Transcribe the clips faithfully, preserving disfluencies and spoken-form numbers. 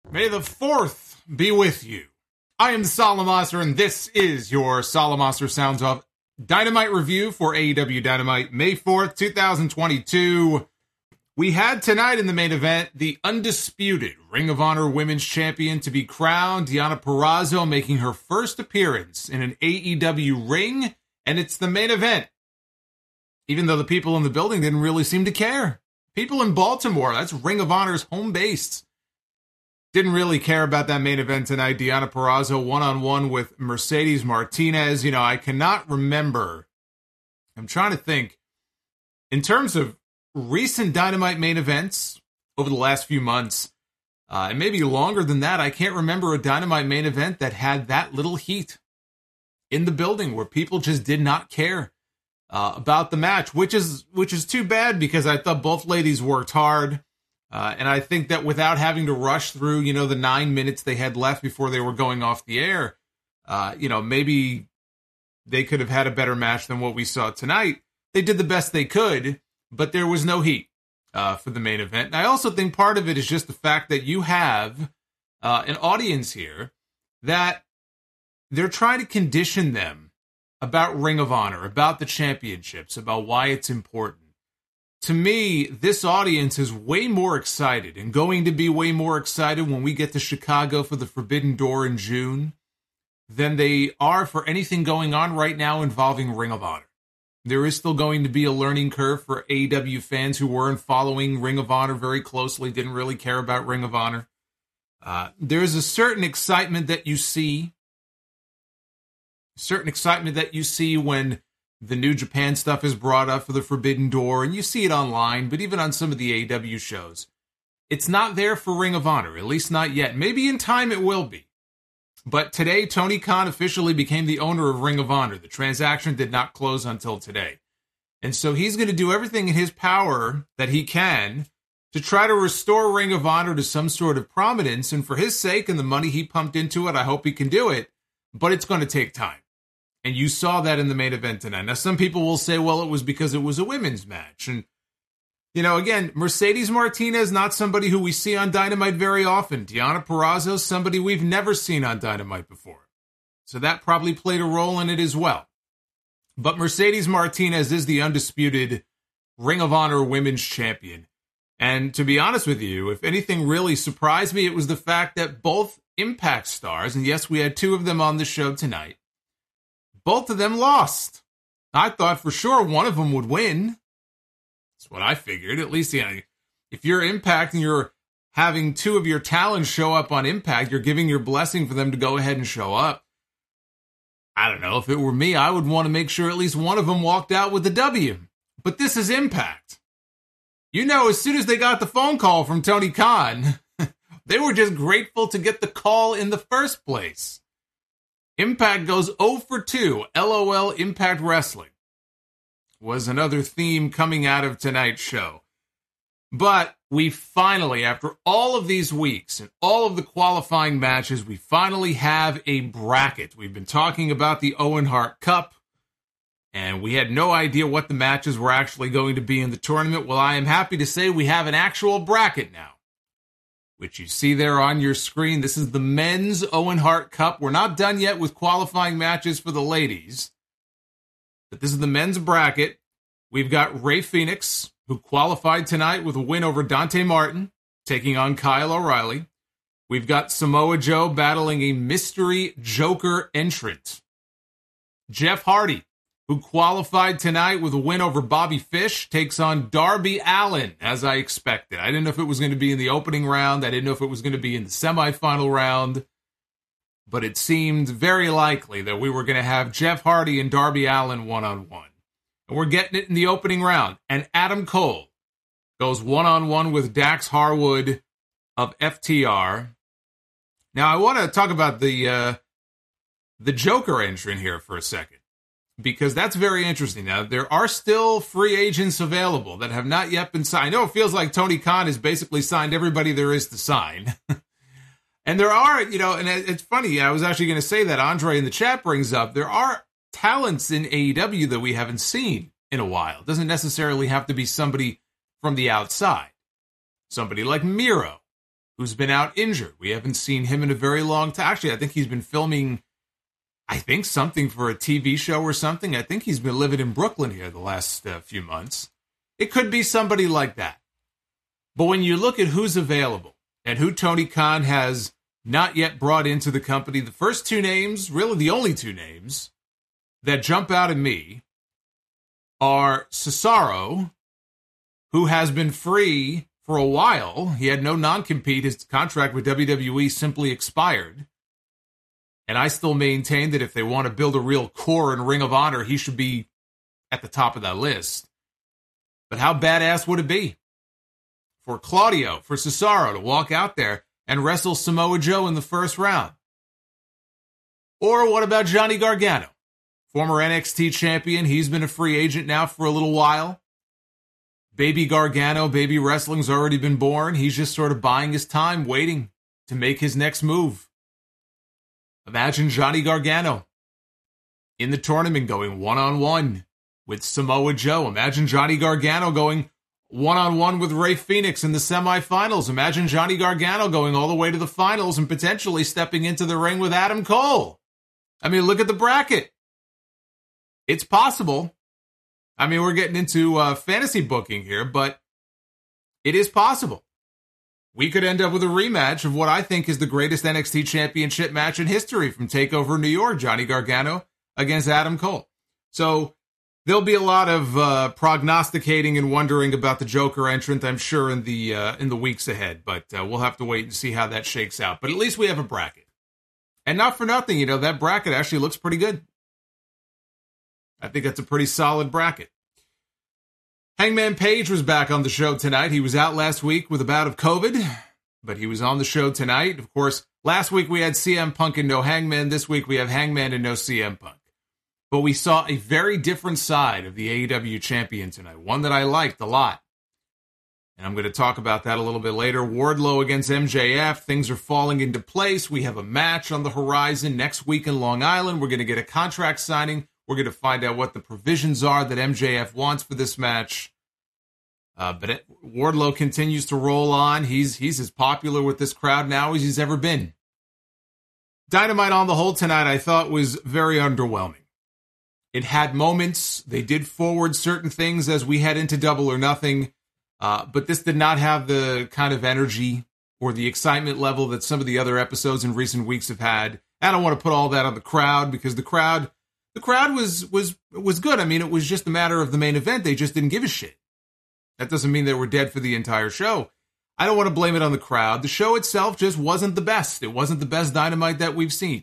May the fourth be with you. I am the Solomonster, and this is your Solomonster Sounds of Dynamite review for A E W Dynamite, May fourth, twenty twenty-two. We had tonight in the main event the undisputed Ring of Honor Women's Champion to be crowned, Deonna Purrazzo, making her first appearance in an A E W ring, and it's the main event. Even though the people in the building didn't really seem to care. People in Baltimore, that's Ring of Honor's home base, didn't really care about that main event tonight. Deonna Purrazzo one-on-one with Mercedes Martinez. You know, I cannot remember. I'm trying to think. In terms of recent Dynamite main events over the last few months, uh, and maybe longer than that, I can't remember a Dynamite main event that had that little heat in the building where people just did not care uh, about the match, which is which is too bad because I thought both ladies worked hard. Uh, and I think that without having to rush through, you know, the nine minutes they had left before they were going off the air, uh, you know, maybe they could have had a better match than what we saw tonight. They did the best they could, but there was no heat uh, for the main event. And I also think part of it is just the fact that you have uh, an audience here that they're trying to condition them about Ring of Honor, about the championships, about why it's important. To me, this audience is way more excited and going to be way more excited when we get to Chicago for the Forbidden Door in June than they are for anything going on right now involving Ring of Honor. There is still going to be a learning curve for A E W fans who weren't following Ring of Honor very closely, didn't really care about Ring of Honor. Uh, there's a certain excitement that you see, certain excitement that you see when the New Japan stuff is brought up for the Forbidden Door, and you see it online, but even on some of the A E W shows. It's not there for Ring of Honor, at least not yet. Maybe in time it will be. But today, Tony Khan officially became the owner of Ring of Honor. The transaction did not close until today. And so he's going to do everything in his power that he can to try to restore Ring of Honor to some sort of prominence. And for his sake and the money he pumped into it, I hope he can do it. But it's going to take time. And you saw that in the main event tonight. Now, some people will say, well, it was because it was a women's match. And, you know, again, Mercedes Martinez, not somebody who we see on Dynamite very often. Deonna Purrazzo, somebody we've never seen on Dynamite before. So that probably played a role in it as well. But Mercedes Martinez is the undisputed Ring of Honor Women's Champion. And to be honest with you, if anything really surprised me, it was the fact that both Impact stars, and yes, we had two of them on the show tonight, both of them lost. I thought for sure one of them would win. That's what I figured. At least, you know, if you're Impact and you're having two of your talents show up on Impact, you're giving your blessing for them to go ahead and show up. I don't know. If it were me, I would want to make sure at least one of them walked out with the W. But this is Impact. You know, as soon as they got the phone call from Tony Khan, they were just grateful to get the call in the first place. Impact goes oh for two. LOL Impact Wrestling was another theme coming out of tonight's show. But we finally, after all of these weeks and all of the qualifying matches, we finally have a bracket. We've been talking about the Owen Hart Cup, and we had no idea what the matches were actually going to be in the tournament. Well, I am happy to say we have an actual bracket now, which you see there on your screen. This is the men's Owen Hart Cup. We're not done yet with qualifying matches for the ladies, but this is the men's bracket. We've got Rey Fenix, who qualified tonight with a win over Dante Martin, taking on Kyle O'Reilly. We've got Samoa Joe battling a mystery Joker entrant. Jeff Hardy, who qualified tonight with a win over Bobby Fish, takes on Darby Allin, as I expected. I didn't know if it was going to be in the opening round. I didn't know if it was going to be in the semifinal round. But it seemed very likely that we were going to have Jeff Hardy and Darby Allin one-on-one. And we're getting it in the opening round. And Adam Cole goes one-on-one with Dax Harwood of F T R. Now, I want to talk about the uh, the Joker entrant here for a second, because that's very interesting. Now, there are still free agents available that have not yet been signed. I know it feels like Tony Khan has basically signed everybody there is to sign. And there are, you know, and it's funny, I was actually going to say that Andre in the chat brings up, there are talents in A E W that we haven't seen in a while. It doesn't necessarily have to be somebody from the outside. Somebody like Miro, who's been out injured. We haven't seen him in a very long time. Actually, I think he's been filming, I think, something for a T V show or something. I think he's been living in Brooklyn here the last uh, few months. It could be somebody like that. But when you look at who's available and who Tony Khan has not yet brought into the company, the first two names, really the only two names that jump out at me are Cesaro, who has been free for a while. He had no non-compete. His contract with W W E simply expired. And I still maintain that if they want to build a real core in Ring of Honor, he should be at the top of that list. But how badass would it be for Claudio, for Cesaro to walk out there and wrestle Samoa Joe in the first round? Or what about Johnny Gargano, former N X T champion? He's been a free agent now for a little while. Baby Gargano, baby wrestling's already been born. He's just sort of buying his time, waiting to make his next move. Imagine Johnny Gargano in the tournament going one-on-one with Samoa Joe. Imagine Johnny Gargano going one-on-one with Rey Fenix in the semifinals. Imagine Johnny Gargano going all the way to the finals and potentially stepping into the ring with Adam Cole. I mean, look at the bracket. It's possible. I mean, we're getting into uh, fantasy booking here, but it is possible. We could end up with a rematch of what I think is the greatest N X T championship match in history from TakeOver New York, Johnny Gargano against Adam Cole. So there'll be a lot of uh, prognosticating and wondering about the Joker entrant, I'm sure, in the uh, in the weeks ahead. But uh, we'll have to wait and see how that shakes out. But at least we have a bracket. And not for nothing, you know, that bracket actually looks pretty good. I think that's a pretty solid bracket. Hangman Page was back on the show tonight. He was out last week with a bout of COVID, but he was on the show tonight. Of course, last week we had C M Punk and no Hangman. This week we have Hangman and no C M Punk. But we saw a very different side of the A E W champion tonight, one that I liked a lot. And I'm going to talk about that a little bit later. Wardlow against M J F. Things are falling into place. We have a match on the horizon next week in Long Island. We're going to get a contract signing. We're going to find out what the provisions are that M J F wants for this match. Uh, but it, Wardlow continues to roll on. He's he's as popular with this crowd now as he's ever been. Dynamite on the whole tonight I thought was very underwhelming. It had moments. They did forward certain things as we head into Double or Nothing. Uh, but this did not have the kind of energy or the excitement level that some of the other episodes in recent weeks have had. I don't want to put all that on the crowd because the crowd... The crowd was was was good. I mean, it was just a matter of the main event. They just didn't give a shit. That doesn't mean they were dead for the entire show. I don't want to blame it on the crowd. The show itself just wasn't the best. It wasn't the best Dynamite that we've seen.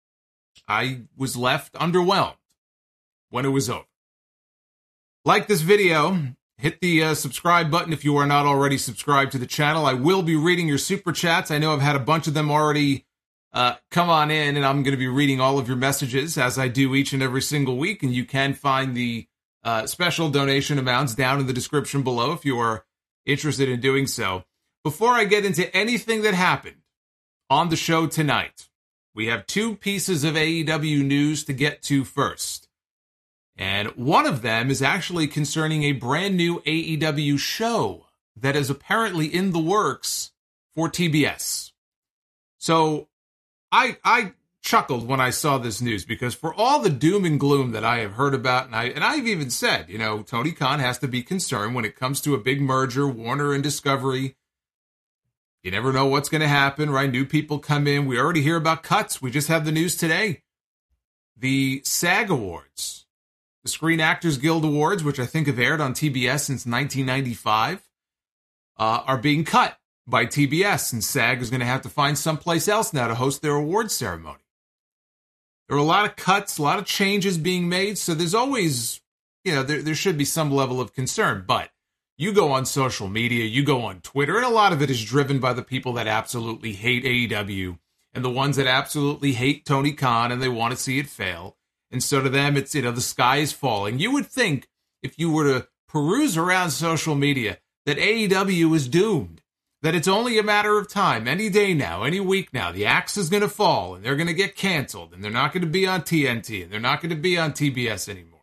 I was left underwhelmed when it was over. Like this video, hit the uh, subscribe button if you are not already subscribed to the channel. I will be reading your super chats. I know I've had a bunch of them already Uh, come on in, and I'm going to be reading all of your messages as I do each and every single week, and you can find the uh, special donation amounts down in the description below if you are interested in doing so. Before I get into anything that happened on the show tonight, we have two pieces of A E W news to get to first. And one of them is actually concerning a brand new A E W show that is apparently in the works for T B S. So I I chuckled when I saw this news because for all the doom and gloom that I have heard about, and, I, and I've even said, you know, Tony Khan has to be concerned when it comes to a big merger, Warner and Discovery. You never know what's going to happen, right? New people come in. We already hear about cuts. We just have the news today. The SAG Awards, the Screen Actors Guild Awards, which I think have aired on T B S since nineteen ninety-five, uh, are being cut by T B S, and SAG is going to have to find someplace else now to host their awards ceremony. There are a lot of cuts, a lot of changes being made, so there's always, you know, there, there should be some level of concern. But you go on social media, you go on Twitter, and a lot of it is driven by the people that absolutely hate A E W and the ones that absolutely hate Tony Khan and they want to see it fail. And so to them, it's, you know, the sky is falling. You would think if you were to peruse around social media that A E W is doomed, that it's only a matter of time, any day now, any week now, the axe is going to fall and they're going to get canceled and they're not going to be on T N T and they're not going to be on T B S anymore.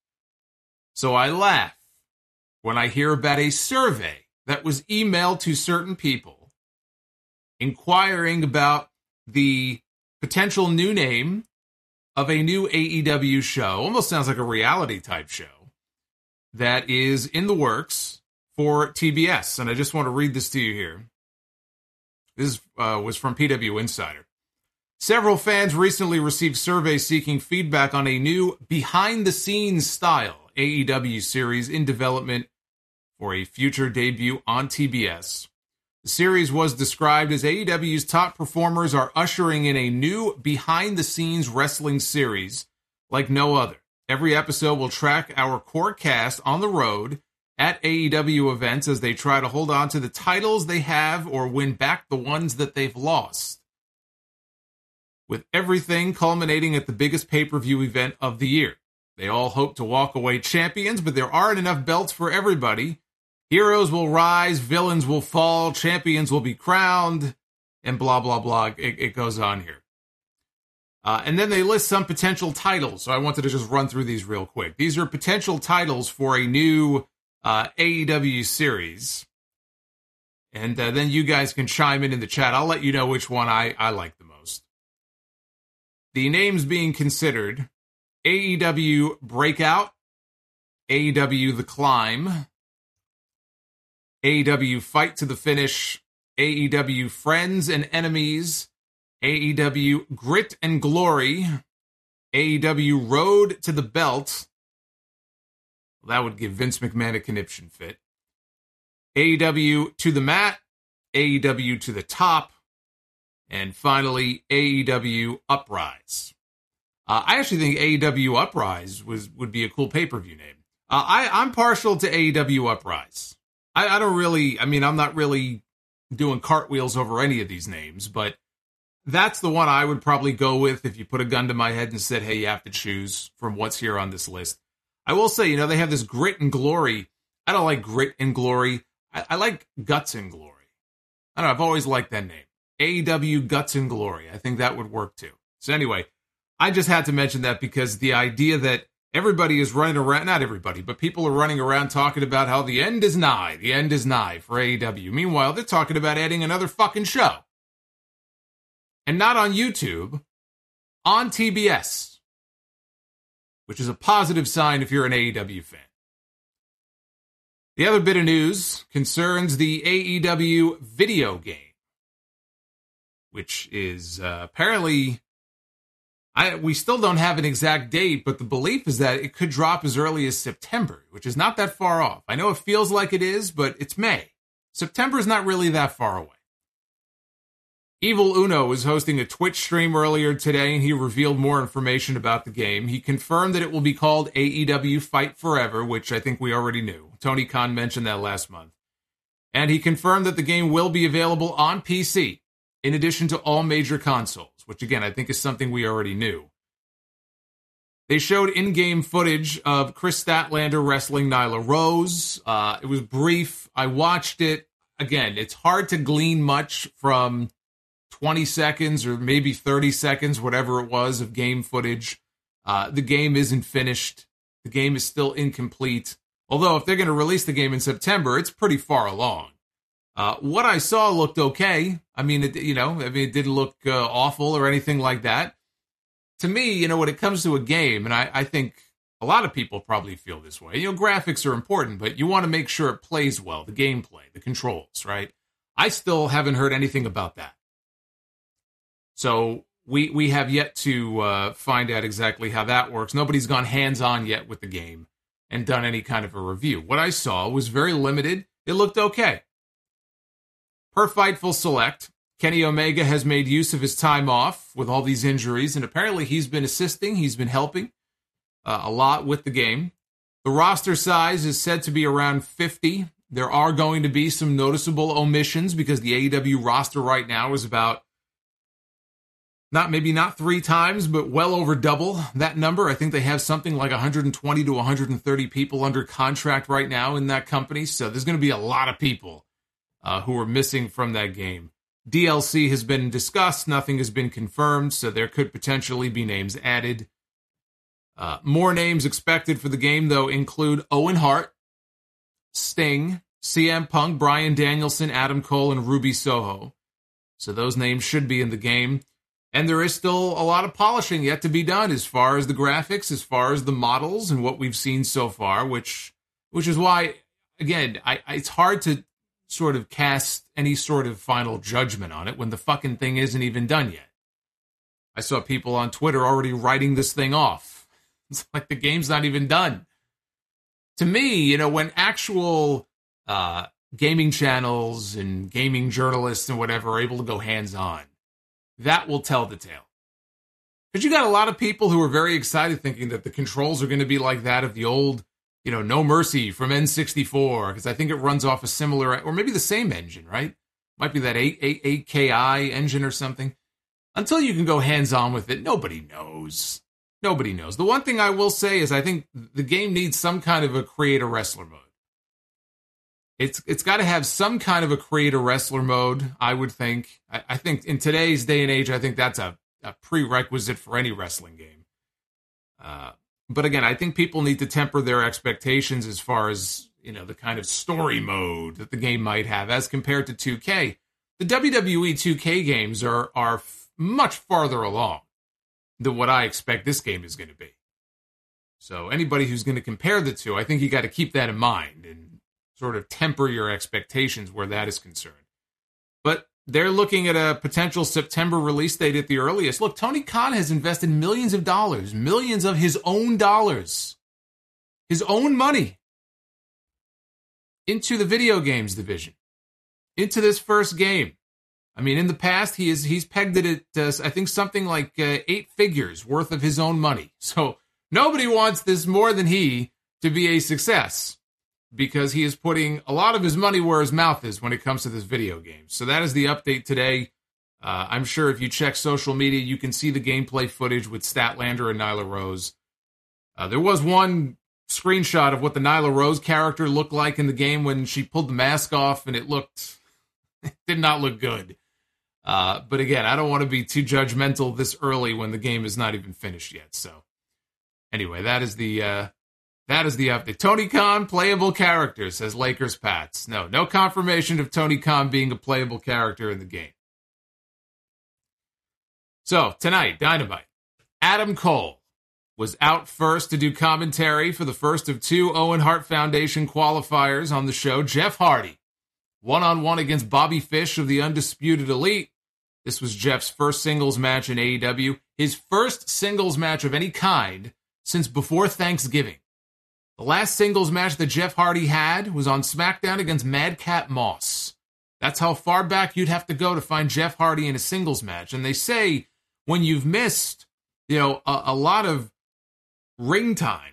So I laugh when I hear about a survey that was emailed to certain people inquiring about the potential new name of a new A E W show. Almost sounds like a reality type show that is in the works for T B S. And I just want to read this to you here. This uh, was from P W Insider. Several fans recently received surveys seeking feedback on a new behind-the-scenes style A E W series in development for a future debut on T B S. The series was described as A E W's top performers are ushering in a new behind-the-scenes wrestling series like no other. Every episode will track our core cast on the road at A E W events as they try to hold on to the titles they have or win back the ones that they've lost, with everything culminating at the biggest pay-per-view event of the year. They all hope to walk away champions, but there aren't enough belts for everybody. Heroes will rise, villains will fall, champions will be crowned, and blah, blah, blah. It, it goes on here. Uh, and then they list some potential titles, so I wanted to just run through these real quick. These are potential titles for a new uh, A E W series. And uh, then you guys can chime in in the chat. I'll let you know which one I, I like the most. The names being considered: A E W Breakout, A E W The Climb, A E W Fight to the Finish, A E W Friends and Enemies, A E W Grit and Glory, A E W Road to the Belt. Well, that would give Vince McMahon a conniption fit. A E W To the Mat, A E W To the Top, and finally, A E W Uprise. Uh, I actually think A E W Uprise was would be a cool pay-per-view name. Uh, I, I'm partial to A E W Uprise. I, I don't really, I mean, I'm not really doing cartwheels over any of these names, but that's the one I would probably go with if you put a gun to my head and said, hey, you have to choose from what's here on this list. I will say, you know, they have this Grit and Glory. I don't like Grit and Glory. I, I like Guts and Glory. I don't know, I've always liked that name. A E W Guts and Glory. I think that would work too. So anyway, I just had to mention that because the idea that everybody is running around, not everybody, but people are running around talking about how the end is nigh, the end is nigh for A E W. Meanwhile, they're talking about adding another fucking show. And not on YouTube, on T B S, which is a positive sign if you're an A E W fan. The other bit of news concerns the A E W video game, which is uh, apparently, I we still don't have an exact date, but the belief is that it could drop as early as September, which is not that far off. I know it feels like it is, but it's May. September is not really that far away. Evil Uno was hosting a Twitch stream earlier today, and he revealed more information about the game. He confirmed that it will be called A E W Fight Forever, which I think we already knew. Tony Khan mentioned that last month. And he confirmed that the game will be available on P C, in addition to all major consoles, which again, I think is something we already knew. They showed in-game footage of Chris Statlander wrestling Nyla Rose. Uh, it was brief. I watched it. Again, it's hard to glean much from twenty seconds or maybe thirty seconds, whatever it was, of game footage. Uh, the game isn't finished. The game is still incomplete. Although, if they're going to release the game in September, it's pretty far along. Uh, what I saw looked okay. I mean, it, you know, I mean, it didn't look uh, awful or anything like that. To me, you know, when it comes to a game, and I, I think a lot of people probably feel this way, you know, graphics are important, but you want to make sure it plays well, the gameplay, the controls, right? I still haven't heard anything about that. So we we have yet to uh, find out exactly how that works. Nobody's gone hands-on yet with the game and done any kind of a review. What I saw was very limited. It looked okay. Per Fightful Select, Kenny Omega has made use of his time off with all these injuries, and apparently he's been assisting, he's been helping uh, a lot with the game. The roster size is said to be around fifty. There are going to be some noticeable omissions because the A E W roster right now is about, not maybe not three times, but well over double that number. I think they have something like one hundred twenty to one hundred thirty people under contract right now in that company, so there's going to be a lot of people Uh, who are missing from that game. D L C has been discussed. Nothing has been confirmed, so there could potentially be names added. Uh, more names expected for the game, though, include Owen Hart, Sting, C M Punk, Bryan Danielson, Adam Cole, and Ruby Soho. So those names should be in the game. And there is still a lot of polishing yet to be done as far as the graphics, as far as the models and what we've seen so far, which which is why, again, I, it's hard to sort of cast any sort of final judgment on it when the fucking thing isn't even done yet. I saw people on Twitter already writing this thing off. It's like the game's not even done. To me, you know, when actual uh, gaming channels and gaming journalists and whatever are able to go hands-on, that will tell the tale. Because you got a lot of people who are very excited thinking that the controls are going to be like that of the old, you know, No Mercy from N sixty-four, because I think it runs off a similar, or maybe the same engine, right? Might be that eight K I engine or something. Until you can go hands-on with it, nobody knows. Nobody knows. The one thing I will say is I think the game needs some kind of a creator-wrestler mode. It's It's got to have some kind of a creator-wrestler mode, I would think. I, I think in today's day and age, I think that's a, a prerequisite for any wrestling game. Uh, but again, I think people need to temper their expectations as far as, you know, the kind of story mode that the game might have as compared to two K. The W W E two K games are are f- much farther along than what I expect this game is going to be. So anybody who's going to compare the two, I think you got to keep that in mind and sort of temper your expectations where that is concerned. But they're looking at a potential September release date at the earliest. Look, Tony Khan has invested millions of dollars, millions of his own dollars, his own money, into the video games division, into this first game. I mean, in the past, he is he's pegged it at, uh, I think, something like uh, eight figures worth of his own money. So nobody wants this more than he to be a success, because he is putting a lot of his money where his mouth is when it comes to this video game. So that is the update today. Uh, I'm sure if you check social media, you can see the gameplay footage with Statlander and Nyla Rose. Uh, there was one screenshot of what the Nyla Rose character looked like in the game when she pulled the mask off, and it looked, it did not look good. Uh, but again, I don't want to be too judgmental this early when the game is not even finished yet. So anyway, that is the uh, that is the update. Tony Khan, playable character, says Lakers Pats. No, no confirmation of Tony Khan being a playable character in the game. So tonight, Dynamite. Adam Cole was out first to do commentary for the first of two Owen Hart Foundation qualifiers on the show. Jeff Hardy, one-on-one against Bobby Fish of the Undisputed Elite. This was Jeff's first singles match in A E W, his first singles match of any kind since before Thanksgiving. The last singles match that Jeff Hardy had was on SmackDown against Madcap Moss. That's how far back you'd have to go to find Jeff Hardy in a singles match. And they say when you've missed, you know, a, a lot of ring time,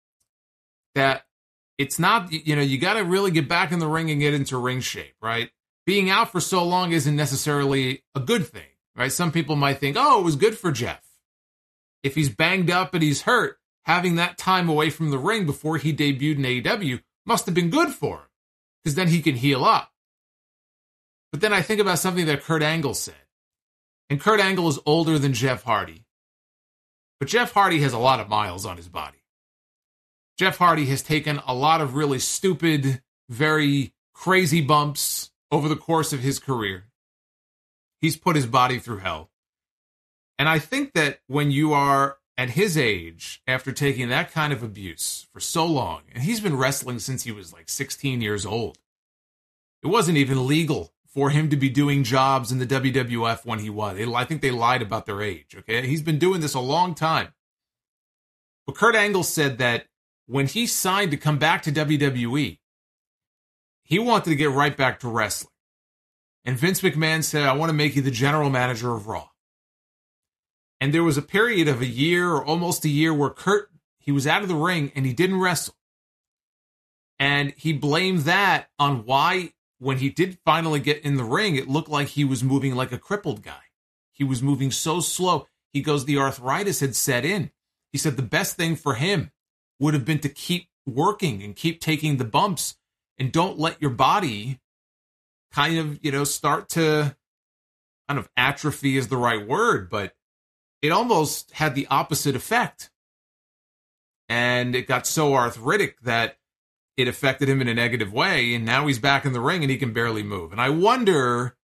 that it's not, you know, you got to really get back in the ring and get into ring shape, right? Being out for so long isn't necessarily a good thing, right? Some people might think, oh, it was good for Jeff. If he's banged up and he's hurt, having that time away from the ring before he debuted in A E W must have been good for him, because then he can heal up. But then I think about something that Kurt Angle said. And Kurt Angle is older than Jeff Hardy. But Jeff Hardy has a lot of miles on his body. Jeff Hardy has taken a lot of really stupid, very crazy bumps over the course of his career. He's put his body through hell. And I think that when you are at his age, after taking that kind of abuse for so long, and he's been wrestling since he was like sixteen years old, it wasn't even legal for him to be doing jobs in the W W F when he was. I think they lied about their age, okay? He's been doing this a long time. But Kurt Angle said that when he signed to come back to W W E, he wanted to get right back to wrestling. And Vince McMahon said, I want to make you the general manager of Raw. And there was a period of a year or almost a year where Kurt, he was out of the ring and he didn't wrestle. And he blamed that on why, when he did finally get in the ring, it looked like he was moving like a crippled guy. He was moving so slow. He goes, the arthritis had set in. He said the best thing for him would have been to keep working and keep taking the bumps, and don't let your body kind of, you know, start to kind of atrophy is the right word, but it almost had the opposite effect. And it got so arthritic that it affected him in a negative way, and now he's back in the ring and he can barely move. And I wonder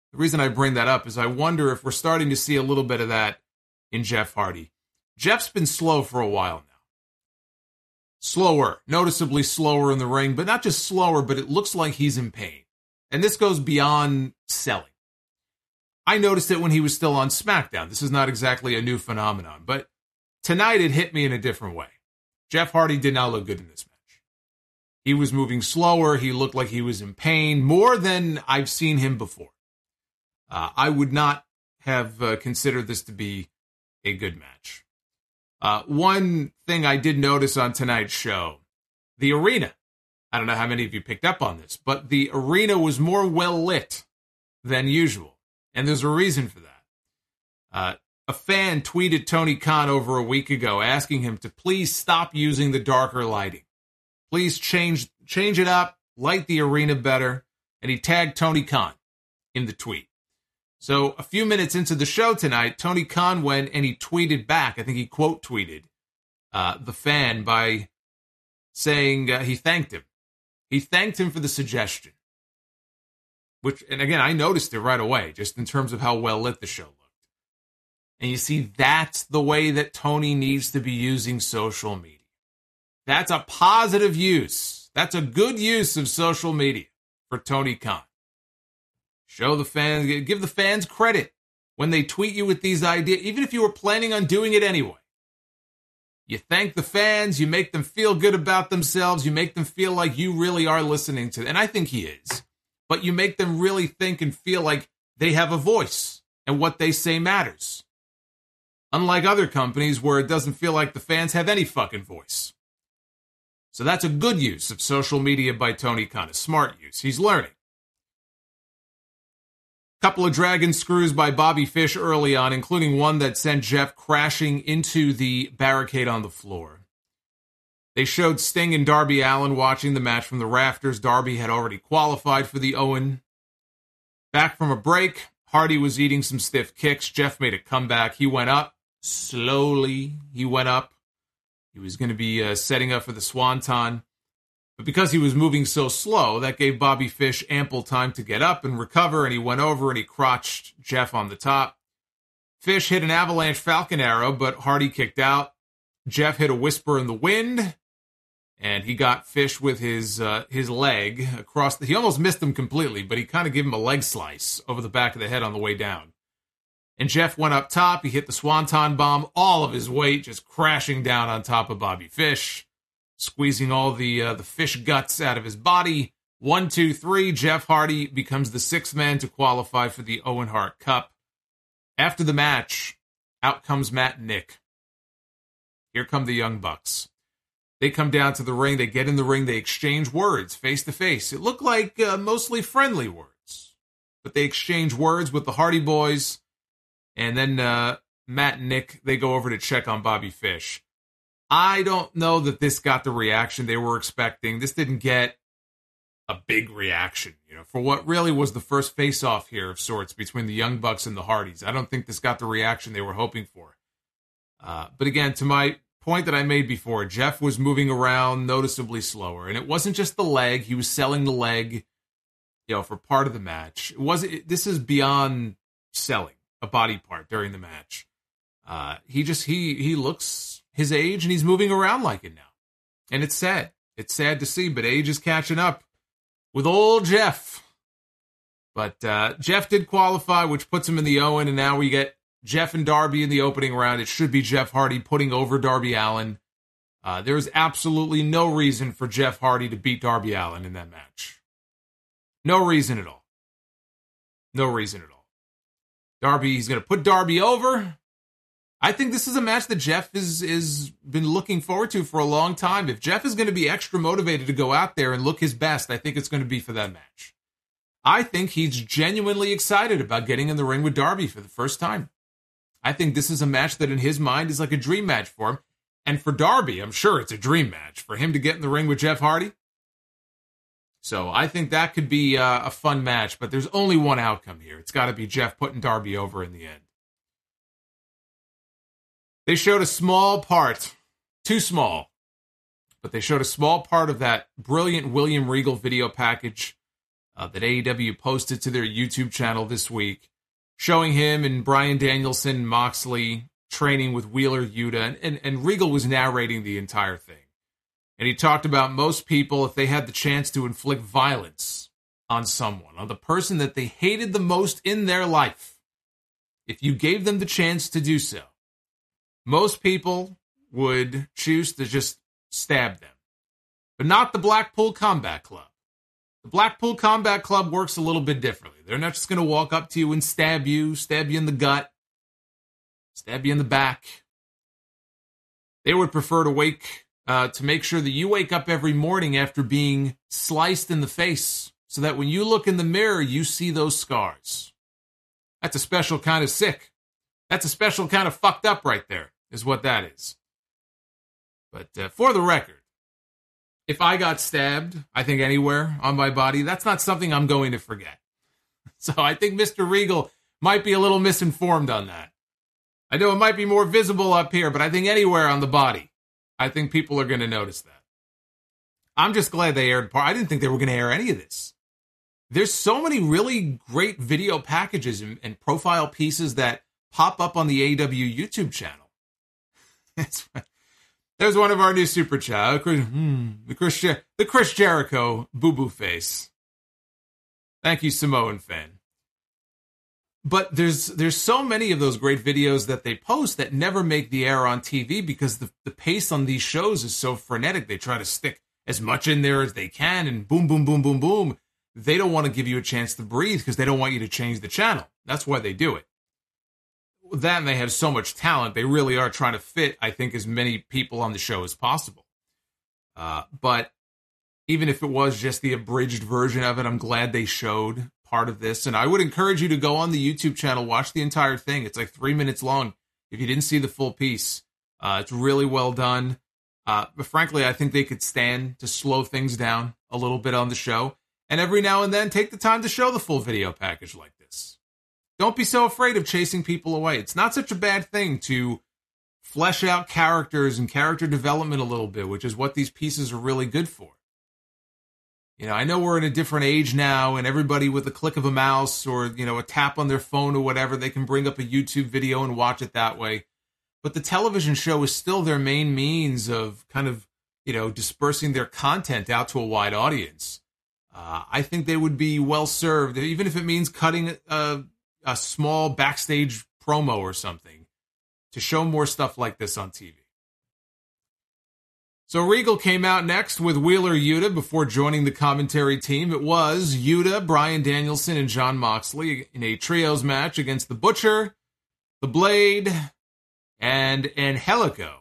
The reason I bring that up is I wonder if we're starting to see a little bit of that in Jeff Hardy. Jeff's been slow for a while now. Slower, noticeably slower in the ring, but not just slower, but it looks like he's in pain. And this goes beyond selling. I noticed it when he was still on SmackDown. This is not exactly a new phenomenon, but tonight it hit me in a different way. Jeff Hardy did not look good in this match. He was moving slower. He looked like he was in pain more than I've seen him before. Uh, I would not have uh, considered this to be a good match. Uh, one thing I did notice on tonight's show, the arena. I don't know how many of you picked up on this, but the arena was more well lit than usual. And there's a reason for that. Uh, a fan tweeted Tony Khan over a week ago asking him to please stop using the darker lighting. Please change change it up, light the arena better. And he tagged Tony Khan in the tweet. So a few minutes into the show tonight, Tony Khan went and he tweeted back. I think he quote tweeted uh, the fan by saying uh, he thanked him. He thanked him for the suggestion. Which, and again, I noticed it right away, just in terms of how well lit the show looked. And you see, that's the way that Tony needs to be using social media. That's a positive use. That's a good use of social media for Tony Khan. Show the fans, give the fans credit when they tweet you with these ideas, even if you were planning on doing it anyway. You thank the fans, you make them feel good about themselves, you make them feel like you really are listening to them. And I think he is. But you make them really think and feel like they have a voice and what they say matters. Unlike other companies where it doesn't feel like the fans have any fucking voice. So that's a good use of social media by Tony Khan, a smart use. He's learning. Couple of dragon screws by Bobby Fish early on, including one that sent Jeff crashing into the barricade on the floor. They showed Sting and Darby Allin watching the match from the rafters. Darby had already qualified for the Owen. Back from a break, Hardy was eating some stiff kicks. Jeff made a comeback. He went up. Slowly, he went up. He was going to be uh, setting up for the Swanton. But because he was moving so slow, that gave Bobby Fish ample time to get up and recover, and he went over and he crotched Jeff on the top. Fish hit an avalanche Falcon Arrow, but Hardy kicked out. Jeff hit a Whisper in the Wind, and he got Fish with his uh, his leg across the... He almost missed him completely, but he kind of gave him a leg slice over the back of the head on the way down. And Jeff went up top. He hit the Swanton Bomb, all of his weight just crashing down on top of Bobby Fish, squeezing all the uh, the fish guts out of his body. One, two, three. Jeff Hardy becomes the sixth man to qualify for the Owen Hart Cup. After the match, out comes Matt and Nick. Here come the Young Bucks. They come down to the ring. They get in the ring. They exchange words face to face. It looked like uh, mostly friendly words, but they exchange words with the Hardy Boys. And then uh, Matt and Nick, they go over to check on Bobby Fish. I don't know that this got the reaction they were expecting. This didn't get a big reaction, you know, for what really was the first face-off here of sorts between the Young Bucks and the Hardys. I don't think this got the reaction they were hoping for. Uh, but again, to my point that I made before, Jeff was moving around noticeably slower, and it wasn't just the leg. He was selling the leg, you know, for part of the match. It wasn't. This is beyond selling a body part during the match. Uh, he just he he looks his age, and he's moving around like it now, and it's sad. It's sad to see, but age is catching up with old Jeff. But uh, Jeff did qualify, which puts him in the Owen, and now we get Jeff and Darby in the opening round. It should be Jeff Hardy putting over Darby Allin. Uh, there is absolutely no reason for Jeff Hardy to beat Darby Allin in that match. No reason at all. No reason at all. Darby, he's going to put Darby over. I think this is a match that Jeff is is been looking forward to for a long time. If Jeff is going to be extra motivated to go out there and look his best, I think it's going to be for that match. I think he's genuinely excited about getting in the ring with Darby for the first time. I think this is a match that in his mind is like a dream match for him. And for Darby, I'm sure it's a dream match for him to get in the ring with Jeff Hardy. So I think that could be uh, a fun match, but there's only one outcome here. It's got to be Jeff putting Darby over in the end. They showed a small part, too small, but they showed a small part of that brilliant William Regal video package uh, that A E W posted to their YouTube channel this week, showing him and Bryan Danielson and Moxley training with Wheeler Yuta, and, and, and Regal was narrating the entire thing. And he talked about most people, if they had the chance to inflict violence on someone, on the person that they hated the most in their life, if you gave them the chance to do so, most people would choose to just stab them. But not the Blackpool Combat Club. The Blackpool Combat Club works a little bit differently. They're not just going to walk up to you and stab you, stab you in the gut, stab you in the back. They would prefer to wake, uh, to make sure that you wake up every morning after being sliced in the face, so that when you look in the mirror, you see those scars. That's a special kind of sick. That's a special kind of fucked up right there, is what that is. But uh, for the record, if I got stabbed, I think anywhere on my body, that's not something I'm going to forget. So I think Mister Regal might be a little misinformed on that. I know it might be more visible up here, but I think anywhere on the body, I think people are going to notice that. I'm just glad they aired part. I didn't think they were going to air any of this. There's so many really great video packages and, and profile pieces that pop up on the A E W YouTube channel. There's one of our new super chat, hmm, the Chris, the Chris Jericho boo-boo face. Thank you, Samoan fan. But there's there's so many of those great videos that they post that never make the air on T V because the, the pace on these shows is so frenetic. They try to stick as much in there as they can and boom, boom, boom, boom, boom. They don't want to give you a chance to breathe because they don't want you to change the channel. That's why they do it. That and they have so much talent, they really are trying to fit, I think, as many people on the show as possible. Uh, but even if it was just the abridged version of it, I'm glad they showed part of this. And I would encourage you to go on the YouTube channel, watch the entire thing. It's like three minutes long if you didn't see the full piece. Uh, it's really well done. Uh, but frankly, I think they could stand to slow things down a little bit on the show. And every now and then, take the time to show the full video package like this. Don't be so afraid of chasing people away. It's not such a bad thing to flesh out characters and character development a little bit, which is what these pieces are really good for. You know, I know we're in a different age now, and everybody with a click of a mouse or, you know, a tap on their phone or whatever, they can bring up a YouTube video and watch it that way. But the television show is still their main means of kind of, you know, dispersing their content out to a wide audience. Uh, I think they would be well served, even if it means cutting a, a small backstage promo or something, to show more stuff like this on T V. So Regal came out next with Wheeler Yuta before joining the commentary team. It was Yuta, Bryan Danielson, and Jon Moxley in a trios match against the Butcher, the Blade, and Angelico.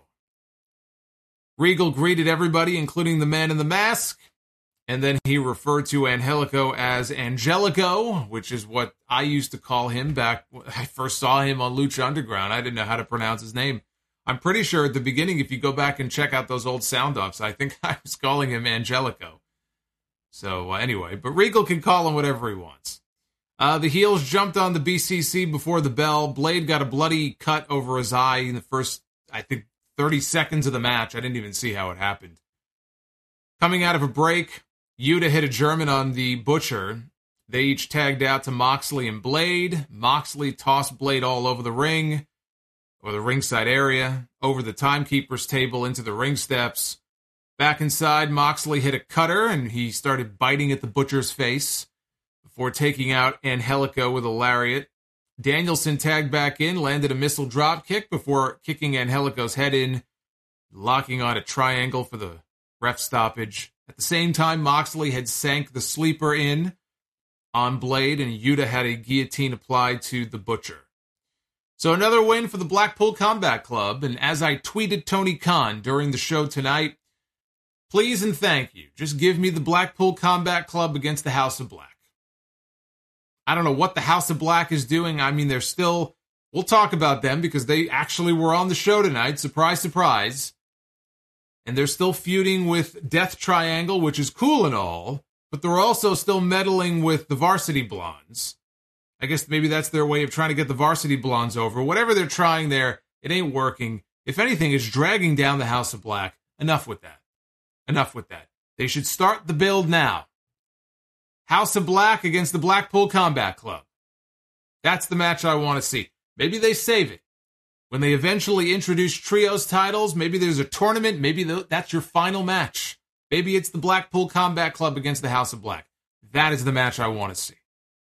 Regal greeted everybody, including the man in the mask, and then he referred to Angelico as Angelico, which is what I used to call him back when I first saw him on Lucha Underground. I didn't know how to pronounce his name. I'm pretty sure at the beginning, if you go back and check out those old sound-offs, I think I was calling him Angelico. So uh, anyway, but Regal can call him whatever he wants. Uh, the heels jumped on the B C C before the bell. Blade got a bloody cut over his eye in the first, I think, thirty seconds of the match. I didn't even see how it happened. Coming out of a break, Yuta hit a German on the Butcher. They each tagged out to Moxley and Blade. Moxley tossed Blade all over the ring, or the ringside area, over the timekeeper's table into the ring steps. Back inside, Moxley hit a cutter, and he started biting at the Butcher's face before taking out Angelico with a lariat. Danielson tagged back in, landed a missile drop kick before kicking Angelico's head in, locking on a triangle for the ref stoppage. At the same time, Moxley had sank the sleeper in on Blade, and Yuta had a guillotine applied to the Butcher. So another win for the Blackpool Combat Club, and as I tweeted Tony Khan during the show tonight, please and thank you, just give me the Blackpool Combat Club against the House of Black. I don't know what the House of Black is doing. I mean, they're still, we'll talk about them because they actually were on the show tonight, surprise, surprise. And they're still feuding with Death Triangle, which is cool and all, but they're also still meddling with the Varsity Blondes. I guess maybe that's their way of trying to get the Varsity Blondes over. Whatever they're trying there, it ain't working. If anything, it's dragging down the House of Black. Enough with that. Enough with that. They should start the build now. House of Black against the Blackpool Combat Club. That's the match I want to see. Maybe they save it. When they eventually introduce trios titles, maybe there's a tournament, maybe that's your final match. Maybe it's the Blackpool Combat Club against the House of Black. That is the match I want to see.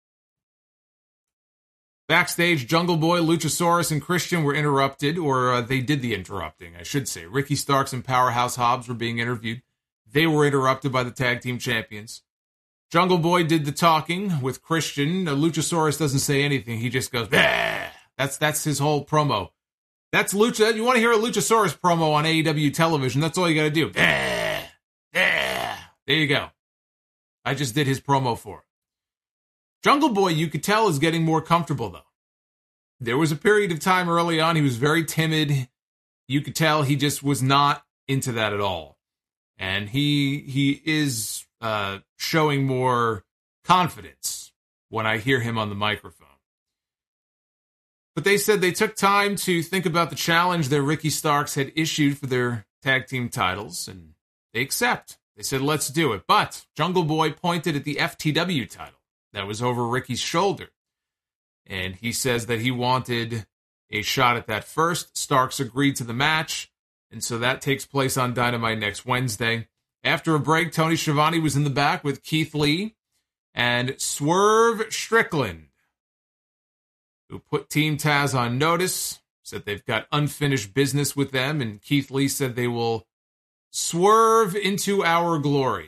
Backstage, Jungle Boy, Luchasaurus, and Christian were interrupted, or uh, they did the interrupting, I should say. Ricky Starks and Powerhouse Hobbs were being interviewed. They were interrupted by the tag team champions. Jungle Boy did the talking with Christian. Uh, Luchasaurus doesn't say anything. He just goes, bah! That's that's his whole promo. That's Lucha. You want to hear a Luchasaurus promo on A E W television, that's all you got to do. Bah! Bah! There you go. I just did his promo for him. Jungle Boy, you could tell, is getting more comfortable, though. There was a period of time early on he was very timid. You could tell he just was not into that at all. And he he is uh, showing more confidence when I hear him on the microphone. But they said they took time to think about the challenge that Ricky Starks had issued for their tag team titles, and they accept. They said, let's do it. But Jungle Boy pointed at the F T W title that was over Ricky's shoulder. And he says that he wanted a shot at that first. Starks agreed to the match. And so that takes place on Dynamite next Wednesday. After a break, Tony Schiavone was in the back with Keith Lee and Swerve Strickland, who put Team Taz on notice, said they've got unfinished business with them. And Keith Lee said they will swerve into our glory.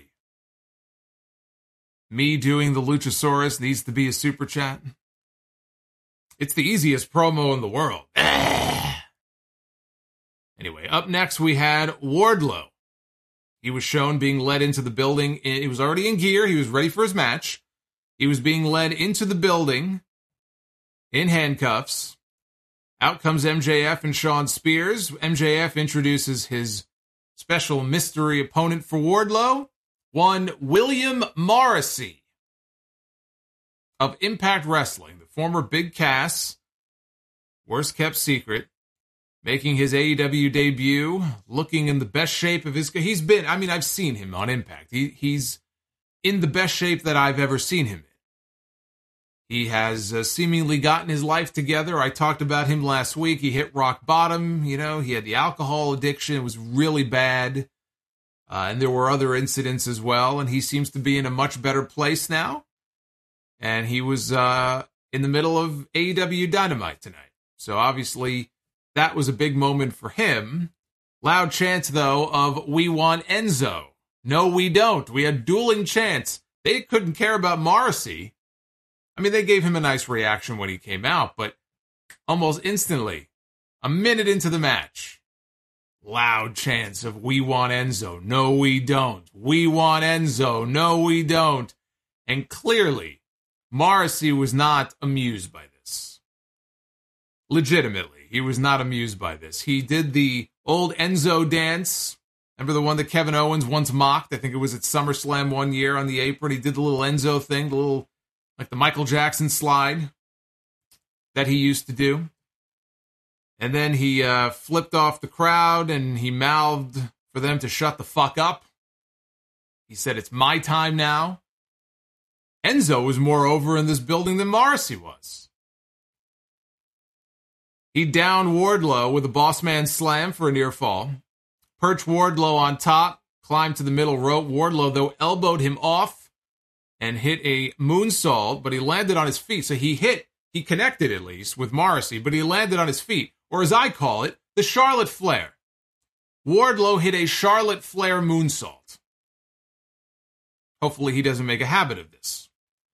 Me doing the Luchasaurus needs to be a super chat. It's the easiest promo in the world. Anyway, up next we had Wardlow. He was shown being led into the building. He was already in gear. He was ready for his match. He was being led into the building in handcuffs. Out comes M J F and Shawn Spears. M J F introduces his special mystery opponent for Wardlow, one William Morrissey of Impact Wrestling, the former Big Cass, worst kept secret, making his A E W debut, looking in the best shape of his... He's been... I mean, I've seen him on Impact. He, he's in the best shape that I've ever seen him in. He has uh, seemingly gotten his life together. I talked about him last week. He hit rock bottom. You know, he had the alcohol addiction. It was really bad. Uh, and there were other incidents as well. And he seems to be in a much better place now. And he was uh, in the middle of A E W Dynamite tonight. So obviously that was a big moment for him. Loud chants, though, of "We want Enzo." No, we don't. We had dueling chants. They couldn't care about Morrissey. I mean, they gave him a nice reaction when he came out, but almost instantly, a minute into the match, loud chants of "We want Enzo." No, we don't. We want Enzo. No, we don't. And clearly, Morrissey was not amused by this. Legitimately, he was not amused by this. He did the old Enzo dance. Remember the one that Kevin Owens once mocked? I think it was at SummerSlam one year on the apron. He did the little Enzo thing, the little, like the Michael Jackson slide that he used to do. And then he uh, flipped off the crowd and he mouthed for them to shut the fuck up. He said, "It's my time now." Enzo was more over in this building than Morrissey was. He downed Wardlow with a boss man slam for a near fall. Perched Wardlow on top, climbed to the middle rope. Wardlow, though, elbowed him off and hit a moonsault, but he landed on his feet. So he hit, he connected at least with Morrissey, but he landed on his feet, or as I call it, the Charlotte Flair. Wardlow hit a Charlotte Flair moonsault. Hopefully he doesn't make a habit of this.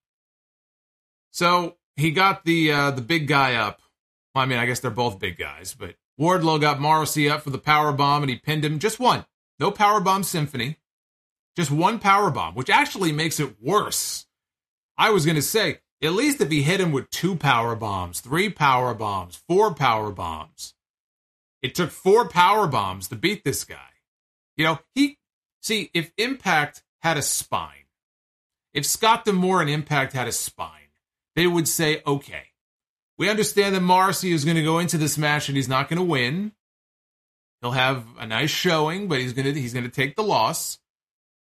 So he got the uh, the big guy up. Well, I mean, I guess they're both big guys, but Wardlow got Morrissey up for the powerbomb, and he pinned him. Just one. No powerbomb symphony. Just one powerbomb, which actually makes it worse. I was going to say, at least if he hit him with two powerbombs, three powerbombs, four powerbombs. It took four powerbombs to beat this guy. You know, he... See, if Impact had a spine, if Scott D'Amore and Impact had a spine, they would say, okay, we understand that Morrissey is going to go into this match and he's not going to win. He'll have a nice showing, but he's going to he's going to take the loss.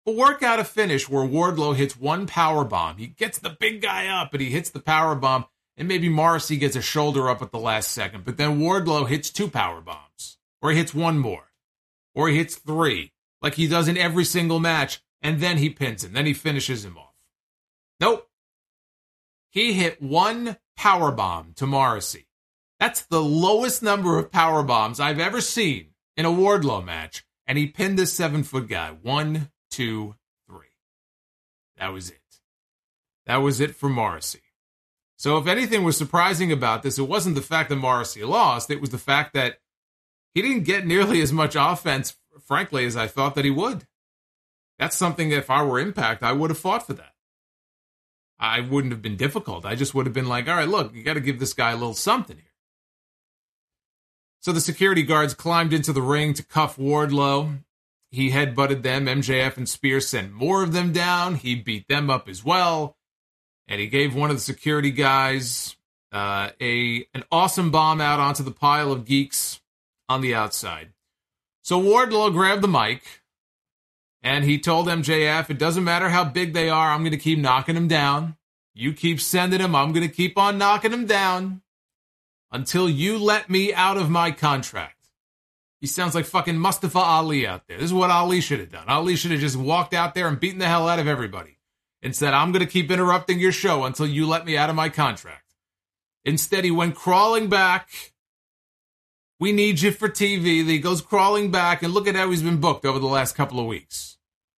But work out a finish where Wardlow hits one power bomb. He gets the big guy up, and he hits the power bomb, and maybe Morrissey gets a shoulder up at the last second. But then Wardlow hits two power bombs, or he hits one more, or he hits three, like he does in every single match, and then he pins him. Then he finishes him off. Nope. He hit one power bomb to Morrissey. That's the lowest number of power bombs I've ever seen in a Wardlow match, and he pinned this seven-foot guy. One, two, three. That was it. That was it for Morrissey. So if anything was surprising about this, it wasn't the fact that Morrissey lost. It was the fact that he didn't get nearly as much offense, frankly, as I thought that he would. That's something that if I were Impact, I would have fought for that. I wouldn't have been difficult. I just would have been like, all right, look, you got to give this guy a little something here. So the security guards climbed into the ring to cuff Wardlow. He headbutted them. M J F and Spears sent more of them down. He beat them up as well. And he gave one of the security guys uh, a an awesome bomb out onto the pile of geeks on the outside. So Wardlow grabbed the mic, and he told M J F, it doesn't matter how big they are, I'm going to keep knocking them down. You keep sending them, I'm going to keep on knocking them down until you let me out of my contract. He sounds like fucking Mustafa Ali out there. This is what Ali should have done. Ali should have just walked out there and beaten the hell out of everybody and said, I'm going to keep interrupting your show until you let me out of my contract. Instead, he went crawling back. We need you for T V. He goes crawling back, and look at how he's been booked over the last couple of weeks.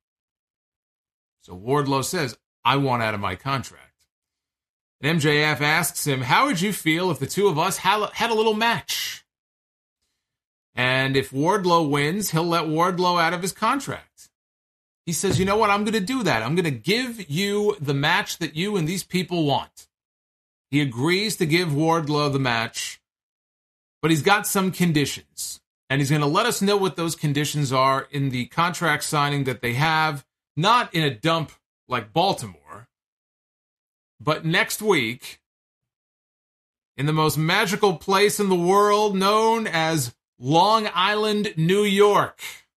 So Wardlow says, I want out of my contract. And M J F asks him, how would you feel if the two of us had a little match? And if Wardlow wins, he'll let Wardlow out of his contract. He says, you know what? I'm going to do that. I'm going to give you the match that you and these people want. He agrees to give Wardlow the match, but he's got some conditions. And he's going to let us know what those conditions are in the contract signing that they have, not in a dump like Baltimore, but next week in the most magical place in the world known as Long Island, New York.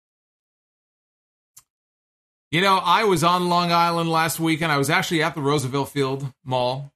You know, I was on Long Island last weekend. I was actually at the Roosevelt Field Mall,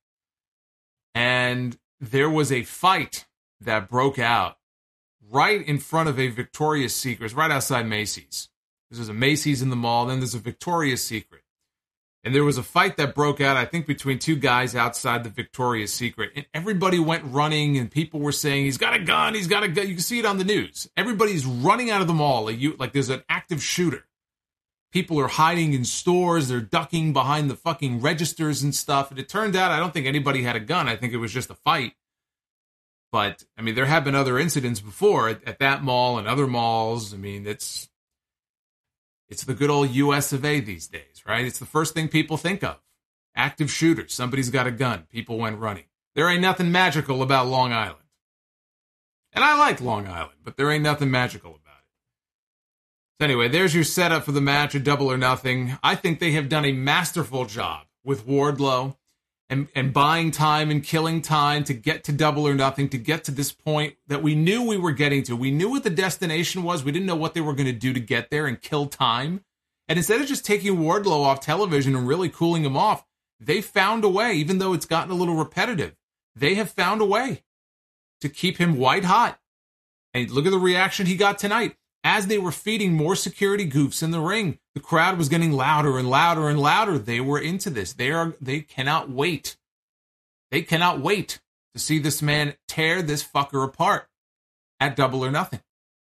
and there was a fight that broke out right in front of a Victoria's Secret, right outside Macy's. There's a Macy's in the mall, then there's a Victoria's Secret. And there was a fight that broke out, I think, between two guys outside the Victoria's Secret. And everybody went running, and people were saying, he's got a gun, he's got a gun. You can see it on the news. Everybody's running out of the mall like, you, like there's an active shooter. People are hiding in stores. They're ducking behind the fucking registers and stuff. And it turned out, I don't think anybody had a gun. I think it was just a fight. But, I mean, there have been other incidents before at, at that mall and other malls. I mean, it's... It's the good old U S of A these days, right? It's the first thing people think of. Active shooters. Somebody's got a gun. People went running. There ain't nothing magical about Long Island. And I like Long Island, but there ain't nothing magical about it. So anyway, there's your setup for the match at Double or Nothing. I think they have done a masterful job with Wardlow and, and buying time and killing time to get to Double or Nothing, to get to this point that we knew we were getting to. We knew what the destination was. We didn't know what they were going to do to get there and kill time. And instead of just taking Wardlow off television and really cooling him off, they found a way, even though it's gotten a little repetitive, they have found a way to keep him white hot. And look at the reaction he got tonight. As they were feeding more security goofs in the ring, the crowd was getting louder and louder and louder. They were into this. They are. They cannot wait. They cannot wait to see this man tear this fucker apart at Double or Nothing.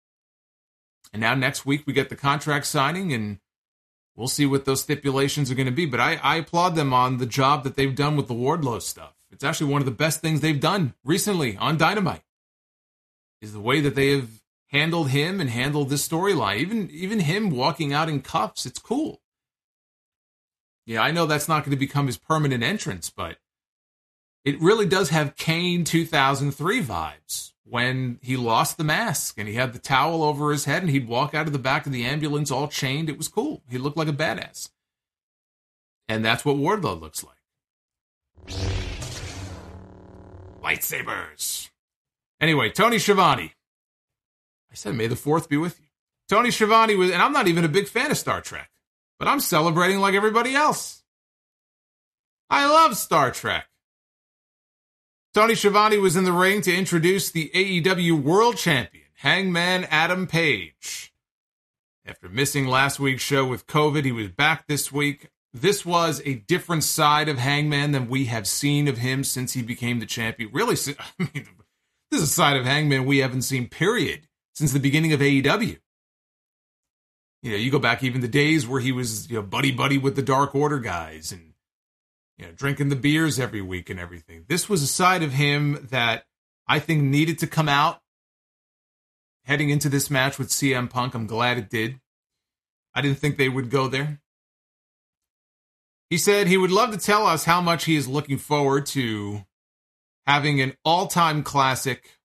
And now next week we get the contract signing, and we'll see what those stipulations are going to be. But I, I applaud them on the job that they've done with the Wardlow stuff. It's actually one of the best things they've done recently on Dynamite, is the way that they have handled him and handled this storyline. Even even him walking out in cuffs, it's cool. Yeah, I know that's not going to become his permanent entrance, but it really does have Kane two thousand three vibes when he lost the mask and he had the towel over his head and he'd walk out of the back of the ambulance all chained. It was cool. He looked like a badass. And that's what Wardlow looks like. Lightsabers. Anyway, Tony Schiavone. I said, may the fourth be with you. Tony Schiavone was, and I'm not even a big fan of Star Trek, but I'm celebrating like everybody else. I love Star Trek. Tony Schiavone was in the ring to introduce the A E W World Champion, Hangman Adam Page. After missing last week's show with COVID, he was back this week. This was a different side of Hangman than we have seen of him since he became the champion. Really, I mean, this is a side of Hangman we haven't seen, period, since the beginning of A E W. You know, you go back even the days where he was, you know, buddy-buddy with the Dark Order guys and, you know, drinking the beers every week and everything. This was a side of him that I think needed to come out heading into this match with C M Punk. I'm glad it did. I didn't think they would go there. He said he would love to tell us how much he is looking forward to having an all-time classic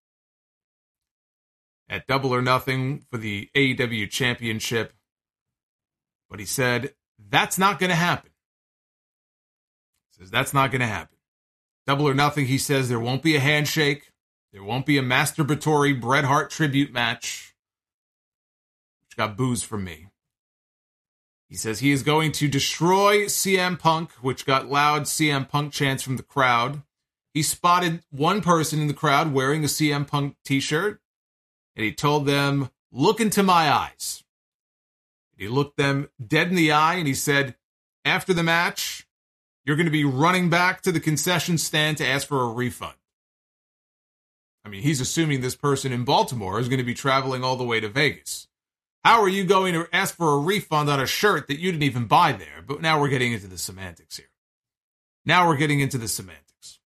at Double or Nothing for the A E W Championship. But he said, that's not going to happen. He says, that's not going to happen. Double or Nothing, he says, there won't be a handshake. There won't be a masturbatory Bret Hart tribute match, which got boos from me. He says he is going to destroy C M Punk, which got loud C M Punk chants from the crowd. He spotted one person in the crowd wearing a C M Punk t-shirt, and he told them, look into my eyes. He looked them dead in the eye, and he said, after the match, you're going to be running back to the concession stand to ask for a refund. I mean, he's assuming this person in Baltimore is going to be traveling all the way to Vegas. How are you going to ask for a refund on a shirt that you didn't even buy there? But now we're getting into the semantics here. Now we're getting into the semantics.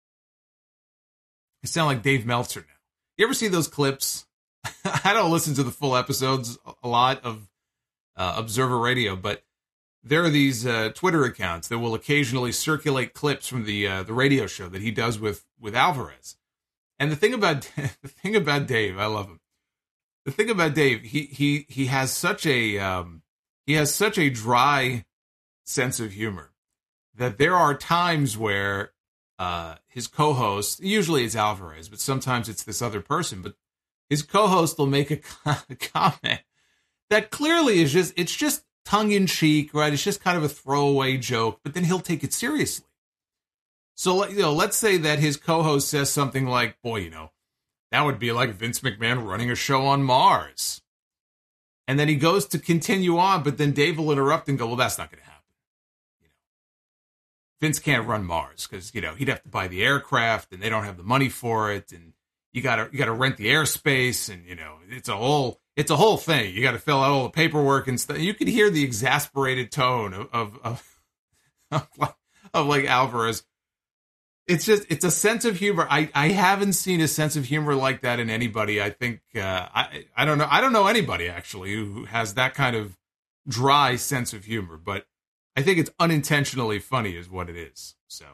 I sound like Dave Meltzer now. You ever see those clips? I don't listen to the full episodes a lot of uh, Observer Radio, but there are these uh, Twitter accounts that will occasionally circulate clips from the uh, the radio show that he does with, with Alvarez. And the thing about the thing about Dave, I love him. The thing about Dave, he he he has such a um, he has such a dry sense of humor that there are times where uh, his co-host, usually it's Alvarez, but sometimes it's this other person, but his co-host will make a, a comment that clearly is just it's just tongue-in-cheek, right? It's just kind of a throwaway joke, but then he'll take it seriously. So, you know, let's say that his co-host says something like, boy, you know, that would be like Vince McMahon running a show on Mars. And then he goes to continue on, but then Dave will interrupt and go, well, that's not going to happen. You know, Vince can't run Mars because, you know, he'd have to buy the aircraft and they don't have the money for it. And you got to you got to rent the airspace. And, you know, it's a whole it's a whole thing. You got to fill out all the paperwork and stuff. You could hear the exasperated tone of, of, of, of, of like Alvarez. It's just, it's a sense of humor. I, I haven't seen a sense of humor like that in anybody. I think, uh, I, I don't know. I don't know anybody actually who has that kind of dry sense of humor, but I think it's unintentionally funny is what it is. So,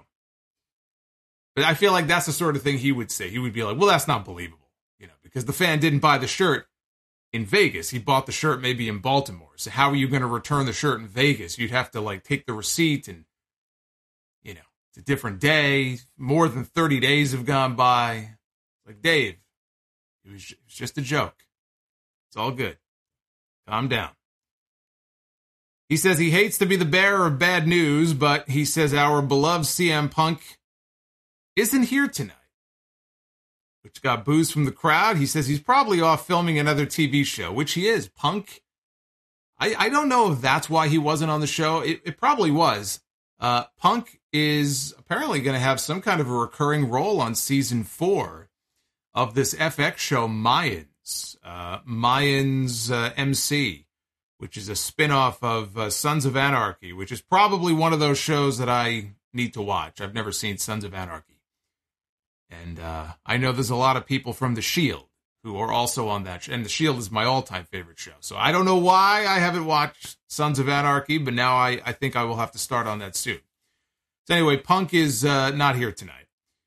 but I feel like that's the sort of thing he would say. He would be like, well, that's not believable, you know, because the fan didn't buy the shirt in Vegas. He bought the shirt maybe in Baltimore. So how are you going to return the shirt in Vegas? You'd have to like take the receipt and, you know, it's a different day. More than thirty days have gone by. Like, Dave, it was, it was just a joke. It's all good. Calm down. He says he hates to be the bearer of bad news, but he says our beloved C M Punk isn't here tonight, which got boos from the crowd. He says he's probably off filming another T V show, which he is. Punk, I, I don't know if that's why he wasn't on the show. It, it probably was. Uh, Punk is apparently going to have some kind of a recurring role on season four of this F X show, Mayans. Uh, Mayans uh, M C, which is a spinoff of uh, Sons of Anarchy, which is probably one of those shows that I need to watch. I've never seen Sons of Anarchy. And uh, I know there's a lot of people from The Shield who are also on that show. And The Shield is my all-time favorite show. So I don't know why I haven't watched Sons of Anarchy, but now I, I think I will have to start on that soon. So anyway, Punk is uh, not here tonight.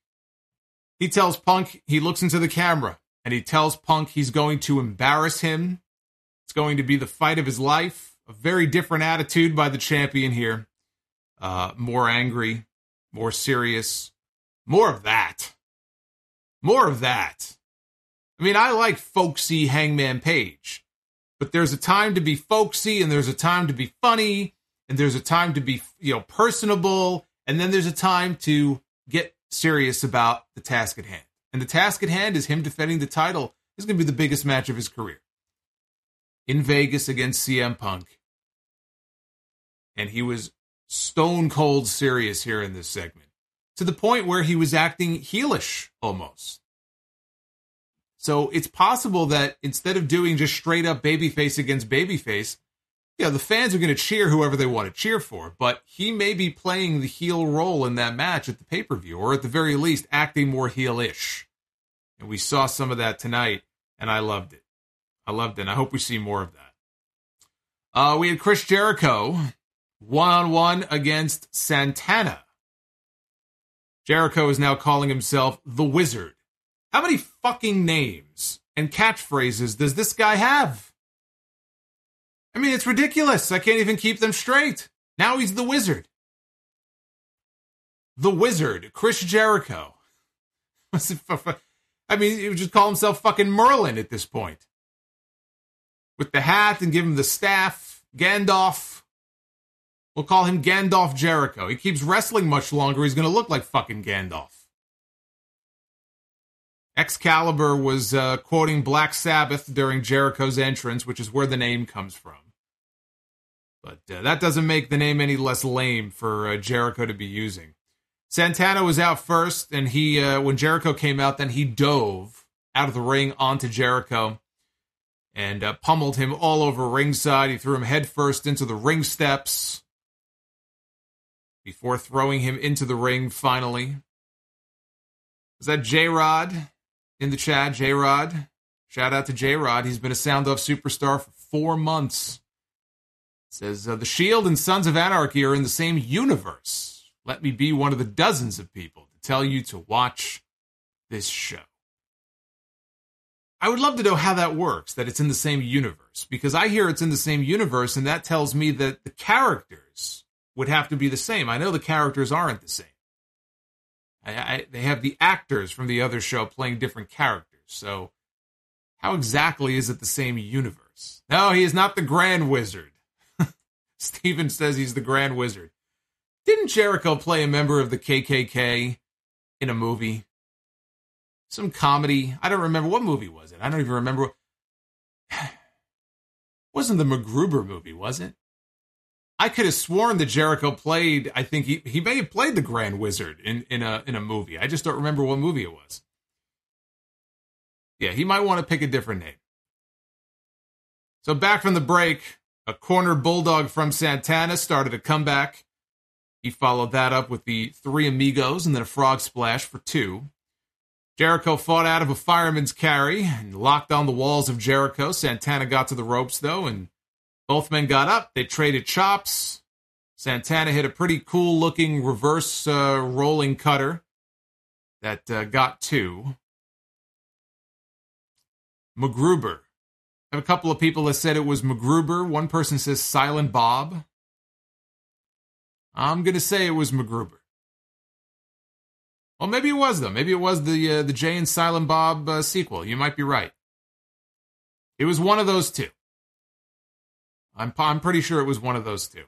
He tells Punk, he looks into the camera, and he tells Punk he's going to embarrass him. It's going to be the fight of his life. A very different attitude by the champion here. Uh, more angry, more serious, more of that. More of that. I mean, I like folksy Hangman Page, but there's a time to be folksy and there's a time to be funny, and there's a time to be, you know, personable, and then there's a time to get serious about the task at hand. And the task at hand is him defending the title. This is going to be the biggest match of his career. In Vegas against C M Punk. And he was stone cold serious here in this segment. To the point where he was acting heelish almost. So it's possible that instead of doing just straight up babyface against babyface, yeah, the fans are going to cheer whoever they want to cheer for, but he may be playing the heel role in that match at the pay-per-view, or at the very least, acting more heel-ish. And we saw some of that tonight, and I loved it. I loved it, and I hope we see more of that. Uh, we had Chris Jericho, one-on-one against Santana. Jericho is now calling himself the Wizard. How many fucking names and catchphrases does this guy have? I mean, it's ridiculous. I can't even keep them straight. Now he's the Wizard. The Wizard, Chris Jericho. I mean, he would just call himself fucking Merlin at this point. With the hat and give him the staff. Gandalf. We'll call him Gandalf Jericho. He keeps wrestling much longer. He's going to look like fucking Gandalf. Excalibur was uh, quoting Black Sabbath during Jericho's entrance, which is where the name comes from. But uh, that doesn't make the name any less lame for uh, Jericho to be using. Santana was out first, and he, uh, when Jericho came out, then he dove out of the ring onto Jericho and uh, pummeled him all over ringside. He threw him headfirst into the ring steps before throwing him into the ring finally. Was that J-Rod in the chat? J-Rod. Shout out to J-Rod. He's been a Sound Off superstar for four months. Says, uh, the Shield and Sons of Anarchy are in the same universe. Let me be one of the dozens of people to tell you to watch this show. I would love to know how that works, that it's in the same universe, because I hear it's in the same universe, and that tells me that the characters would have to be the same. I know the characters aren't the same. I, I, they have the actors from the other show playing different characters, so how exactly is it the same universe? No, he is not the Grand Wizard. Steven says he's the Grand Wizard. Didn't Jericho play a member of the K K K in a movie? Some comedy. I don't remember. What movie was it? I don't even remember. Wasn't the MacGruber movie, was it? I could have sworn that Jericho played, I think he, he may have played the Grand Wizard in, in, a, in a movie. I just don't remember what movie it was. Yeah, he might want to pick a different name. So back from the break, a corner bulldog from Santana started a comeback. He followed that up with the Three Amigos and then a frog splash for two. Jericho fought out of a fireman's carry and locked on the walls of Jericho. Santana got to the ropes, though, and both men got up. They traded chops. Santana hit a pretty cool-looking reverse uh, rolling cutter that uh, got two. MacGruber. I have a couple of people that said it was MacGruber. One person says Silent Bob. I'm going to say it was MacGruber. Well, maybe it was, though. Maybe it was the uh, the Jay and Silent Bob uh, sequel. You might be right. It was one of those two. I'm I'm pretty sure it was one of those two.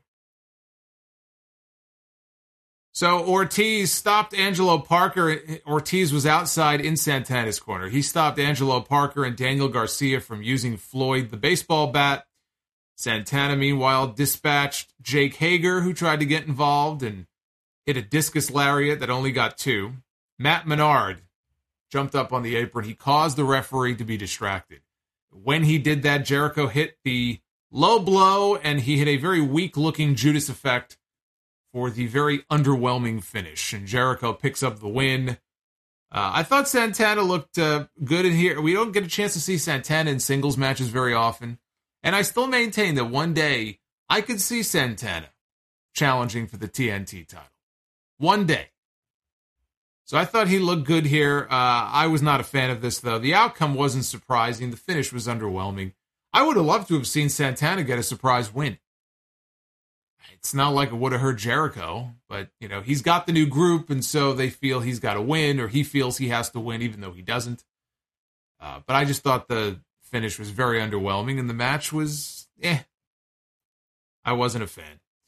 So Ortiz stopped Angelo Parker. Ortiz was outside in Santana's corner. He stopped Angelo Parker and Daniel Garcia from using Floyd the baseball bat. Santana, meanwhile, dispatched Jake Hager, who tried to get involved and hit a discus lariat that only got two. Matt Menard jumped up on the apron. He caused the referee to be distracted. When he did that, Jericho hit the low blow, and he hit a very weak-looking Judas effect for the very underwhelming finish. And Jericho picks up the win. Uh, I thought Santana looked uh, good in here. We don't get a chance to see Santana in singles matches very often. And I still maintain that one day I could see Santana challenging for the T N T title. One day. So I thought he looked good here. Uh, I was not a fan of this, though. The outcome wasn't surprising. The finish was underwhelming. I would have loved to have seen Santana get a surprise win. It's not like it would have hurt Jericho, but, you know, he's got the new group, and so they feel he's got to win, or he feels he has to win, even though he doesn't. Uh, but I just thought the finish was very underwhelming, and the match was, eh. I wasn't a fan.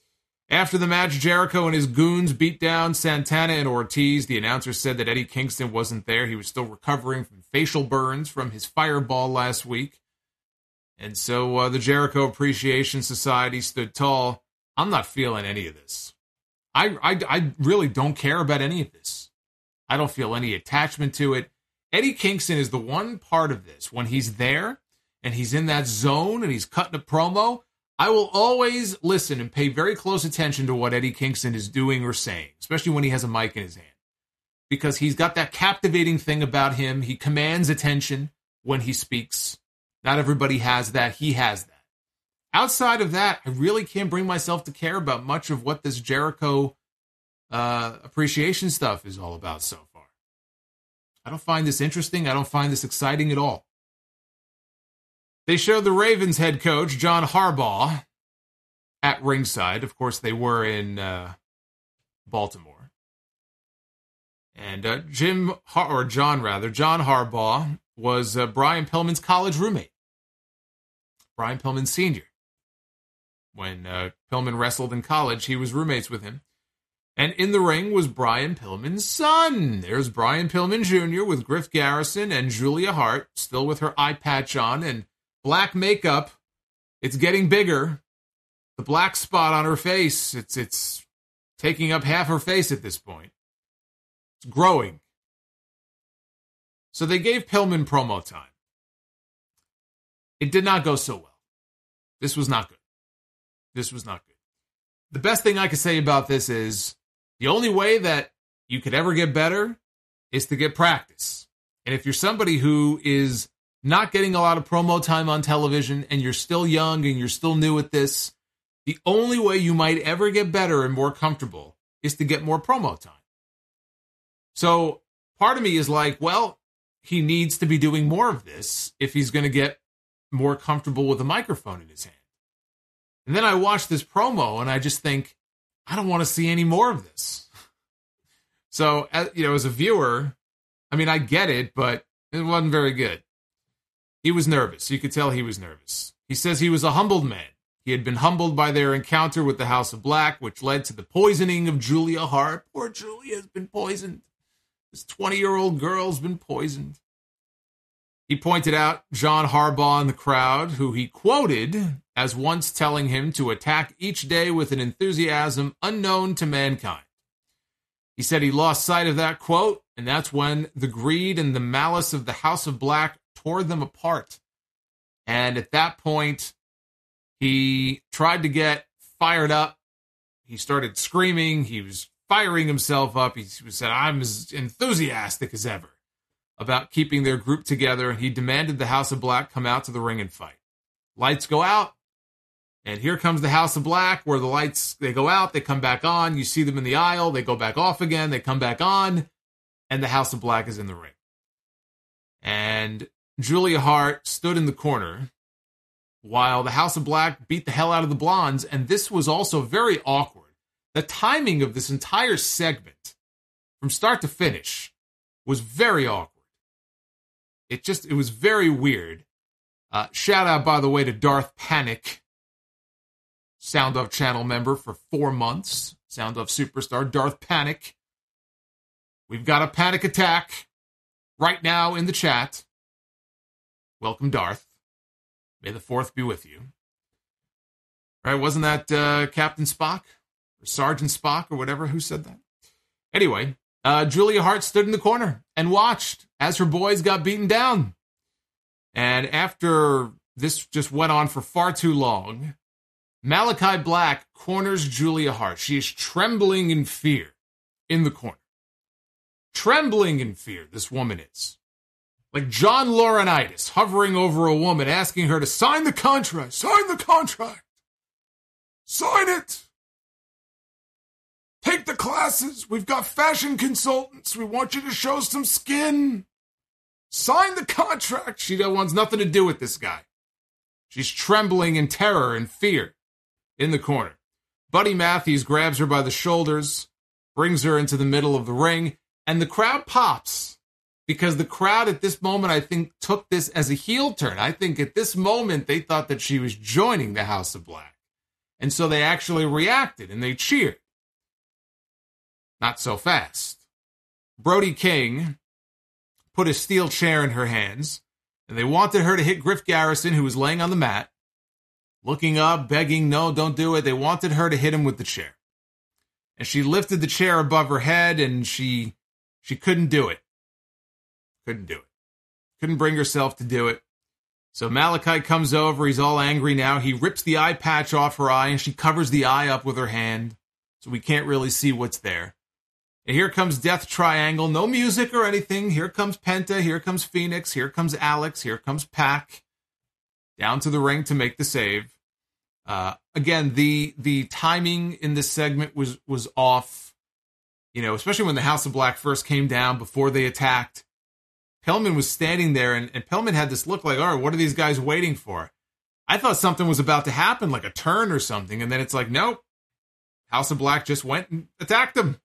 After the match, Jericho and his goons beat down Santana and Ortiz. The announcer said that Eddie Kingston wasn't there. He was still recovering from facial burns from his fireball last week. And so uh, the Jericho Appreciation Society stood tall. I'm not feeling any of this. I, I, I really don't care about any of this. I don't feel any attachment to it. Eddie Kingston is the one part of this. When he's there and he's in that zone and he's cutting a promo, I will always listen and pay very close attention to what Eddie Kingston is doing or saying, especially when he has a mic in his hand. Because he's got that captivating thing about him. He commands attention when he speaks. Not everybody has that. He has that. Outside of that, I really can't bring myself to care about much of what this Jericho uh, appreciation stuff is all about so far. I don't find this interesting. I don't find this exciting at all. They showed the Ravens head coach, John Harbaugh, at ringside. Of course, they were in uh, Baltimore. And uh, Jim, Har- or John rather, John Harbaugh was uh, Brian Pillman's college roommate. Brian Pillman Senior When uh, Pillman wrestled in college, he was roommates with him. And in the ring was Brian Pillman's son. There's Brian Pillman Junior with Griff Garrison and Julia Hart, still with her eye patch on and black makeup. It's getting bigger. The black spot on her face, it's it's taking up half her face at this point. It's growing. So they gave Pillman promo time. It did not go so well. This was not good. This was not good. The best thing I could say about this is the only way that you could ever get better is to get practice. And if you're somebody who is not getting a lot of promo time on television and you're still young and you're still new at this, the only way you might ever get better and more comfortable is to get more promo time. So part of me is like, well, he needs to be doing more of this if he's going to get more comfortable with a microphone in his hand. And then I watch this promo and I just think, I don't want to see any more of this. So, as, you know, as a viewer, I mean, I get it, but it wasn't very good. He was nervous. You could tell he was nervous. He says he was a humbled man. He had been humbled by their encounter with the House of Black, which led to the poisoning of Julia Hart. Poor Julia has been poisoned. This twenty-year-old girl's been poisoned. He pointed out John Harbaugh in the crowd, who he quoted as once telling him to attack each day with an enthusiasm unknown to mankind. He said he lost sight of that quote, and that's when the greed and the malice of the House of Black tore them apart. And at that point, he tried to get fired up. He started screaming. He was firing himself up. He said, I'm as enthusiastic as ever about keeping their group together, and he demanded the House of Black come out to the ring and fight. Lights go out, and here comes the House of Black, where the lights, they go out, they come back on, you see them in the aisle, they go back off again, they come back on, and the House of Black is in the ring. And Julia Hart stood in the corner while the House of Black beat the hell out of the Blondes, and this was also very awkward. The timing of this entire segment, from start to finish, was very awkward. It just, it was very weird. Uh, shout out, by the way, to Darth Panic, Sound Off channel member for four months. Sound Off superstar, Darth Panic. We've got a panic attack right now in the chat. Welcome, Darth. May the fourth be with you. Right, wasn't that uh, Captain Spock? Or Sergeant Spock, or whatever? Who said that? Anyway, uh, Julia Hart stood in the corner and watched as her boys got beaten down. And after this just went on for far too long, Malachi Black corners Julia Hart. She is trembling in fear in the corner. Trembling in fear, this woman is. Like John Laurinaitis hovering over a woman, asking her to sign the contract. Sign the contract. Sign it. Take the classes. We've got fashion consultants. We want you to show some skin. Sign the contract. She wants nothing to do with this guy. She's trembling in terror and fear in the corner. Buddy Matthews grabs her by the shoulders, brings her into the middle of the ring, and the crowd pops. Because the crowd at this moment, I think, took this as a heel turn. I think at this moment, they thought that she was joining the House of Black. And so they actually reacted and they cheered. Not so fast. Brody King put a steel chair in her hands, and they wanted her to hit Griff Garrison, who was laying on the mat, looking up, begging, no, don't do it. They wanted her to hit him with the chair. And she lifted the chair above her head, and she she couldn't do it. Couldn't do it. Couldn't bring herself to do it. So Malachi comes over. He's all angry now. He rips the eye patch off her eye, and she covers the eye up with her hand, so we can't really see what's there. And here comes Death Triangle. No music or anything. Here comes Penta. Here comes Phoenix. Here comes Alex. Here comes Pac. Down to the ring to make the save. Uh, again, the the timing in this segment was was off. You know, especially when the House of Black first came down before they attacked. Pillman was standing there, and, and Pillman had this look like, all right, what are these guys waiting for? I thought something was about to happen, like a turn or something, and then it's like, nope. House of Black just went and attacked him.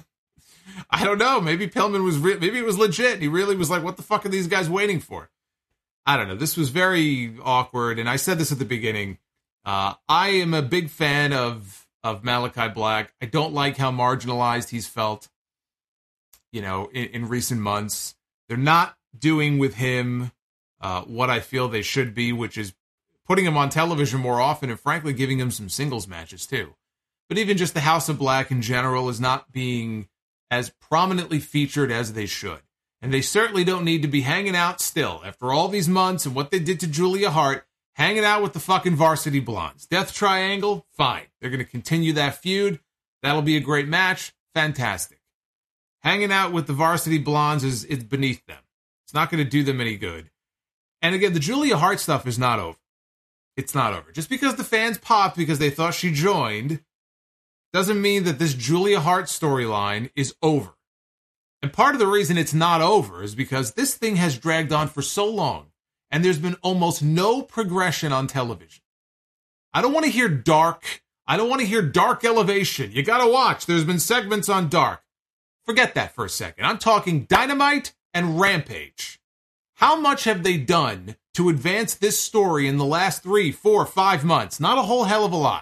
I don't know. Maybe Pillman was, re- maybe it was legit. He really was like, what the fuck are these guys waiting for? I don't know. This was very awkward. And I said this at the beginning. Uh, I am a big fan of, of Malachi Black. I don't like how marginalized he's felt, you know, in, in recent months. They're not doing with him uh, what I feel they should be, which is putting him on television more often and frankly giving him some singles matches too. But even just the House of Black in general is not being as prominently featured as they should. And they certainly don't need to be hanging out still, after all these months and what they did to Julia Hart, hanging out with the fucking Varsity Blondes. Death Triangle, fine. They're going to continue that feud. That'll be a great match. Fantastic. Hanging out with the Varsity Blondes is, is beneath them. It's not going to do them any good. And again, the Julia Hart stuff is not over. It's not over. Just because the fans popped because they thought she joined doesn't mean that this Julia Hart storyline is over. And part of the reason it's not over is because this thing has dragged on for so long, and there's been almost no progression on television. I don't want to hear Dark. I don't want to hear Dark Elevation. You got to watch. There's been segments on Dark. Forget that for a second. I'm talking Dynamite and Rampage. How much have they done to advance this story in the last three, four, five months? Not a whole hell of a lot.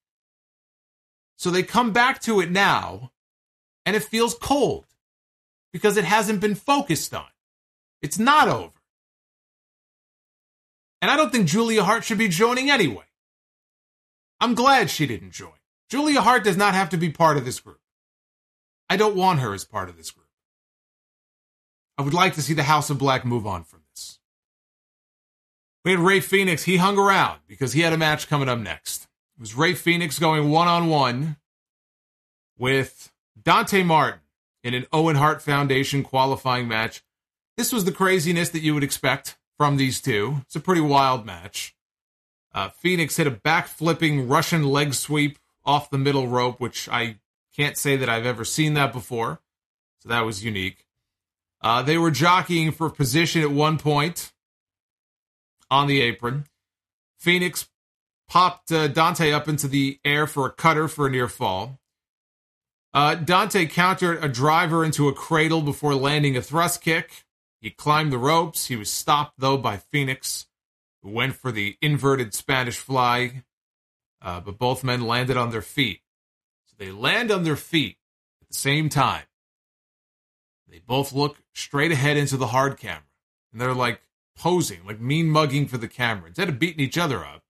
So they come back to it now, and it feels cold because it hasn't been focused on. It's not over. And I don't think Julia Hart should be joining anyway. I'm glad she didn't join. Julia Hart does not have to be part of this group. I don't want her as part of this group. I would like to see the House of Black move on from this. We had Rey Fenix. He hung around because he had a match coming up next. It was Rey Fenix going one-on-one with Dante Martin in an Owen Hart Foundation qualifying match. This was the craziness that you would expect from these two. It's a pretty wild match. Uh, Phoenix hit a back-flipping Russian leg sweep off the middle rope, which I can't say that I've ever seen that before. So that was unique. Uh, they were jockeying for position at one point on the apron. Phoenix popped uh, Dante up into the air for a cutter for a near fall. Uh, Dante countered a driver into a cradle before landing a thrust kick. He climbed the ropes. He was stopped, though, by Phoenix, who went for the inverted Spanish fly. Uh, but both men landed on their feet. So they land on their feet at the same time. They both look straight ahead into the hard camera. And they're like posing, like mean mugging for the camera. Instead of beating each other up,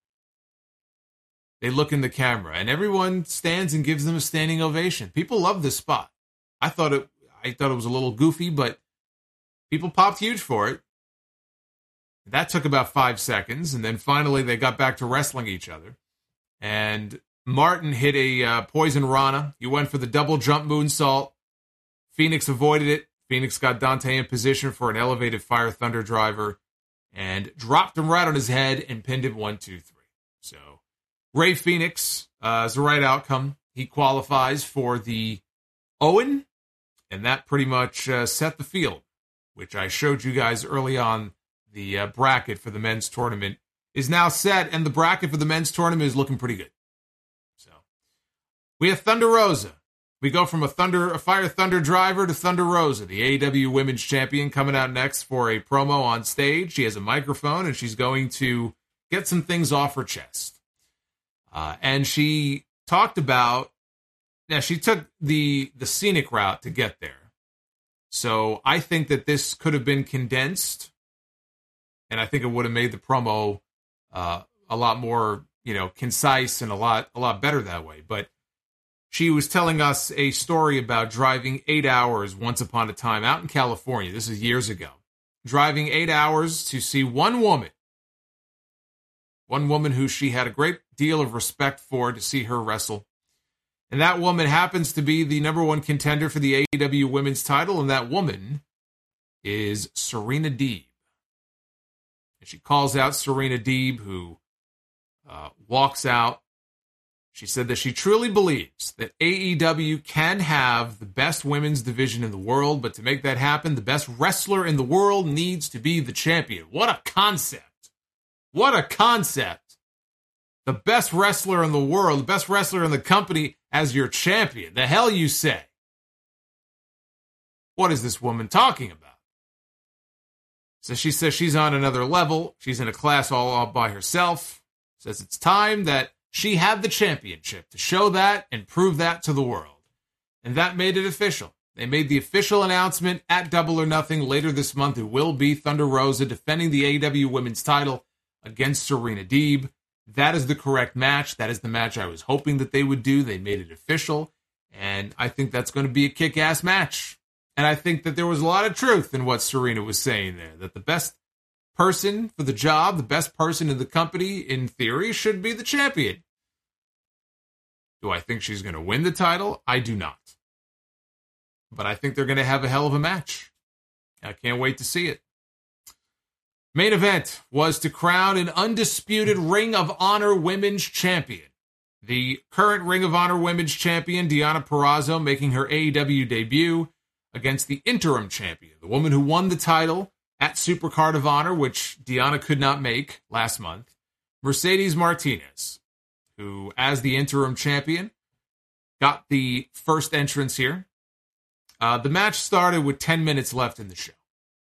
they look in the camera, and everyone stands and gives them a standing ovation. People love this spot. I thought it I thought it was a little goofy, but people popped huge for it. That took about five seconds, and then finally they got back to wrestling each other. And Martin hit a uh, Poison Rana. He went for the double jump moonsault. Phoenix avoided it. Phoenix got Dante in position for an elevated Fire Thunder driver and dropped him right on his head and pinned him one, two, three. So Rey Fenix uh, is the right outcome. He qualifies for the Owen, and that pretty much uh, set the field, which I showed you guys early on. The uh, bracket for the men's tournament is now set, and the bracket for the men's tournament is looking pretty good. So we have Thunder Rosa. We go from a Thunder, a Fire Thunder driver to Thunder Rosa, the A E W Women's Champion, coming out next for a promo on stage. She has a microphone, and she's going to get some things off her chest. Uh, and she talked about, now she took the, the scenic route to get there. So I think that this could have been condensed, and I think it would have made the promo uh, a lot more, you know, concise and a lot, a lot better that way. But she was telling us a story about driving eight hours once upon a time out in California. This is years ago. Driving eight hours to see one woman. One woman who she had a great deal of respect for, to see her wrestle. And that woman happens to be the number one contender for the A E W women's title, and that woman is Serena Deeb. And she calls out Serena Deeb, who uh, walks out. She said that she truly believes that A E W can have the best women's division in the world, but to make that happen, the best wrestler in the world needs to be the champion. What a concept. What a concept. The best wrestler in the world, the best wrestler in the company as your champion. The hell you say? What is this woman talking about? So she says she's on another level. She's in a class all, all by herself. Says it's time that she had the championship to show that and prove that to the world. And that made it official. They made the official announcement at Double or Nothing later this month. It will be Thunder Rosa defending the A E W women's title against Serena Deeb. That is the correct match. That is the match I was hoping that they would do. They made it official. And I think that's going to be a kick-ass match. And I think that there was a lot of truth in what Serena was saying there. That the best person for the job, the best person in the company, in theory, should be the champion. Do I think she's going to win the title? I do not. But I think they're going to have a hell of a match. I can't wait to see it. Main event was to crown an undisputed Ring of Honor Women's Champion. The current Ring of Honor Women's Champion, Deonna Purrazzo, making her A E W debut against the interim champion, the woman who won the title at Supercard of Honor, which Deonna could not make last month, Mercedes Martinez, who, as the interim champion, got the first entrance here. Uh, the match started with ten minutes left in the show.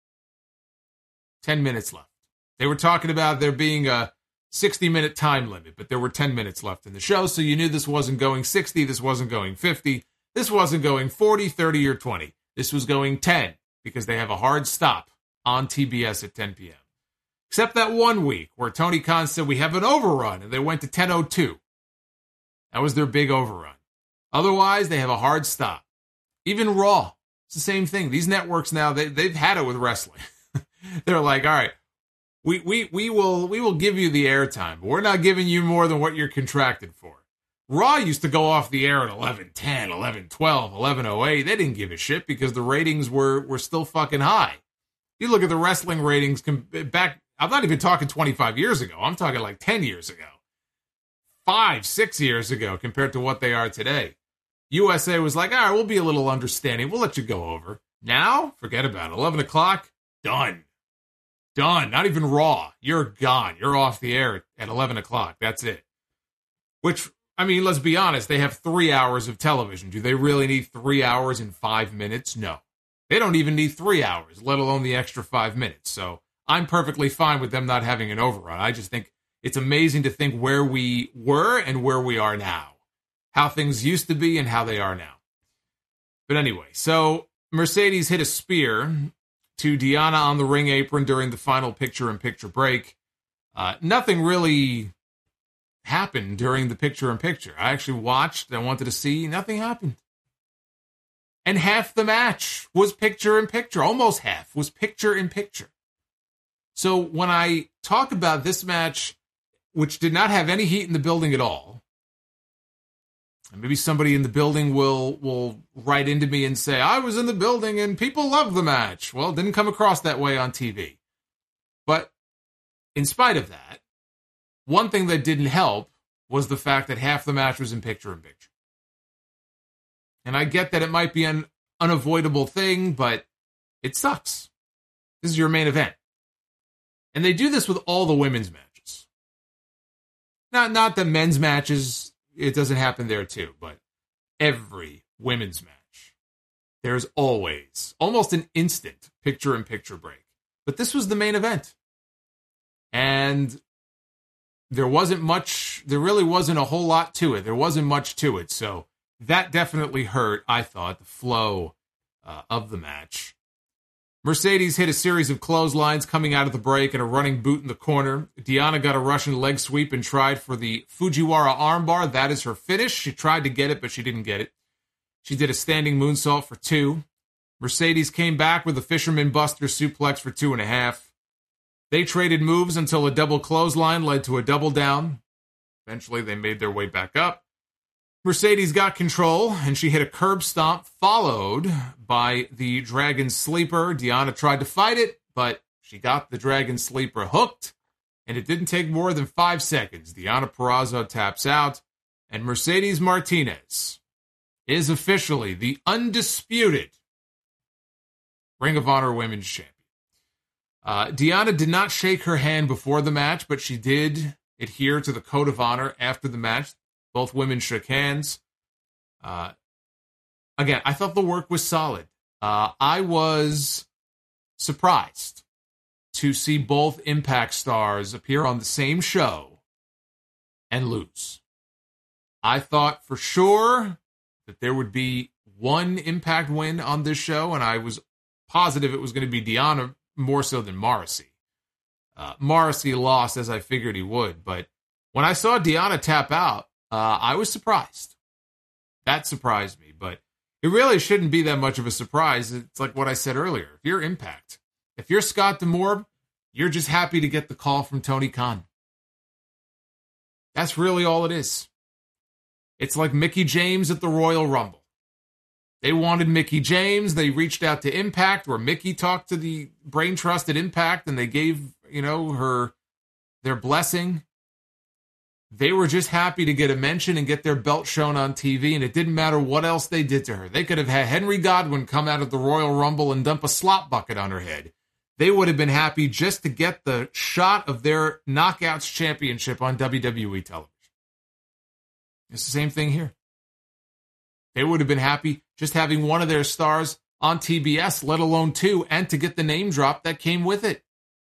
ten minutes left. They were talking about there being a sixty-minute time limit, but there were ten minutes left in the show, so you knew this wasn't going sixty, this wasn't going fifty, this wasn't going forty, thirty, or twenty. This was going ten, because they have a hard stop on T B S at ten p.m. Except that one week where Tony Khan said we have an overrun, and they went to ten oh two. That was their big overrun. Otherwise, they have a hard stop. Even Raw, it's the same thing. These networks now, they, they've had it with wrestling. They're like, all right, we, we, we will we will give you the airtime, but we're not giving you more than what you're contracted for. Raw used to go off the air at eleven ten, eleven twelve, eleven oh eight. They didn't give a shit because the ratings were, were still fucking high. You look at the wrestling ratings back, I'm not even talking twenty-five years ago. I'm talking like ten years ago. Five, six years ago compared to what they are today. U S A was like, all right, we'll be a little understanding. We'll let you go over. Now, forget about it. eleven o'clock, done. Done. Not even Raw. You're gone. You're off the air at eleven o'clock. That's it. Which, I mean, let's be honest. They have three hours of television. Do they really need three hours and five minutes? No. They don't even need three hours, let alone the extra five minutes. So I'm perfectly fine with them not having an overrun. I just think it's amazing to think where we were and where we are now. How things used to be and how they are now. But anyway, so Mercedes hit a spear to Deonna on the ring apron during the final picture-in-picture break. Uh, nothing really happened during the picture-in-picture. I actually watched. I wanted to see. Nothing happened. And half the match was picture-in-picture. Almost half was picture-in-picture. So when I talk about this match, which did not have any heat in the building at all, and maybe somebody in the building will will write into me and say, I was in the building and people loved the match. Well, it didn't come across that way on T V. But in spite of that, one thing that didn't help was the fact that half the match was in picture-in-picture. And I get that it might be an unavoidable thing, but it sucks. This is your main event. And they do this with all the women's matches. Not, not the men's matches. It doesn't happen there too, but every women's match, there's always almost an instant picture-in-picture break. But this was the main event. And there wasn't much, there really wasn't a whole lot to it. There wasn't much to it. So that definitely hurt, I thought, the flow uh, of the match. Mercedes hit a series of clotheslines coming out of the break and a running boot in the corner. Deonna got a Russian leg sweep and tried for the Fujiwara armbar. That is her finish. She tried to get it, but she didn't get it. She did a standing moonsault for two. Mercedes came back with a fisherman buster suplex for two and a half. They traded moves until a double clothesline led to a double down. Eventually, they made their way back up. Mercedes got control, and she hit a curb stomp, followed by the Dragon Sleeper. Deonna tried to fight it, but she got the Dragon Sleeper hooked, and it didn't take more than five seconds. Deonna Purrazzo taps out, and Mercedes Martinez is officially the undisputed Ring of Honor Women's Champion. Uh, Deonna did not shake her hand before the match, but she did adhere to the Code of Honor after the match. Both women shook hands. Uh, again, I thought the work was solid. Uh, I was surprised to see both Impact stars appear on the same show and lose. I thought for sure that there would be one Impact win on this show, and I was positive it was going to be Deonna more so than Morrissey. Uh, Morrissey lost as I figured he would, but when I saw Deonna tap out, Uh, I was surprised. That surprised me, but it really shouldn't be that much of a surprise. It's like what I said earlier. If you're Impact, if you're Scott D'Amore, you're just happy to get the call from Tony Khan. That's really all it is. It's like Mickie James at the Royal Rumble. They wanted Mickie James. They reached out to Impact, where Mickie talked to the Brain Trust at Impact, and they gave, you know, her their blessing. They were just happy to get a mention and get their belt shown on T V, and it didn't matter what else they did to her. They could have had Henry Godwinn come out of the Royal Rumble and dump a slop bucket on her head. They would have been happy just to get the shot of their Knockouts Championship on W W E television. It's the same thing here. They would have been happy just having one of their stars on T B S, let alone two, and to get the name drop that came with it.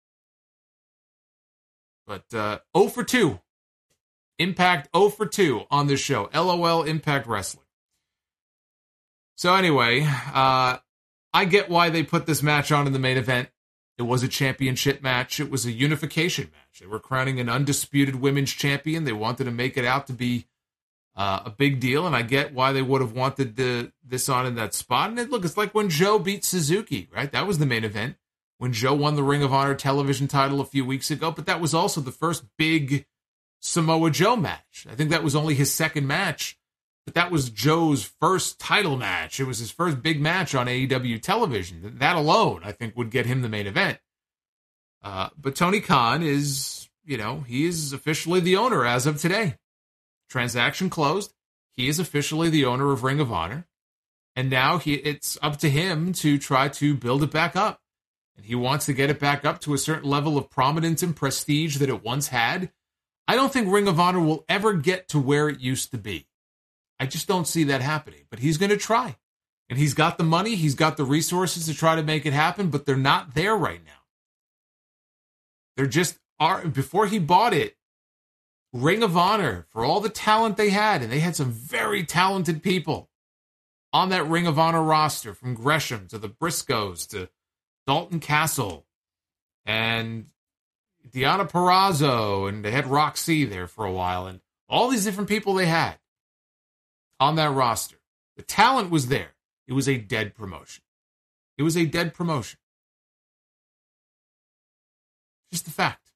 But uh, oh for two. Impact oh for two on this show. LOL Impact Wrestling. So anyway, uh, I get why they put this match on in the main event. It was a championship match. It was a unification match. They were crowning an undisputed women's champion. They wanted to make it out to be uh, a big deal, and I get why they would have wanted the, this on in that spot. And it, look, it's like when Joe beat Suzuki, right? That was the main event. When Joe won the Ring of Honor television title a few weeks ago, but that was also the first big Samoa Joe match. I think that was only his second match, but that was Joe's first title match. It was his first big match on A E W television. That alone, I think, would get him the main event. Uh, but Tony Khan is, you know, he is officially the owner as of today. Transaction closed. He is officially the owner of Ring of Honor. And now he, it's up to him to try to build it back up. And he wants to get it back up to a certain level of prominence and prestige that it once had. I don't think Ring of Honor will ever get to where it used to be. I just don't see that happening. But he's going to try. And he's got the money. He's got the resources to try to make it happen. But they're not there right now. They're just are. Before he bought it, Ring of Honor, for all the talent they had, and they had some very talented people on that Ring of Honor roster, from Gresham to the Briscoes to Dalton Castle and Deonna Purrazzo, and they had Roxy there for a while, and all these different people they had on that roster. The talent was there. It was a dead promotion. It was a dead promotion. Just the fact.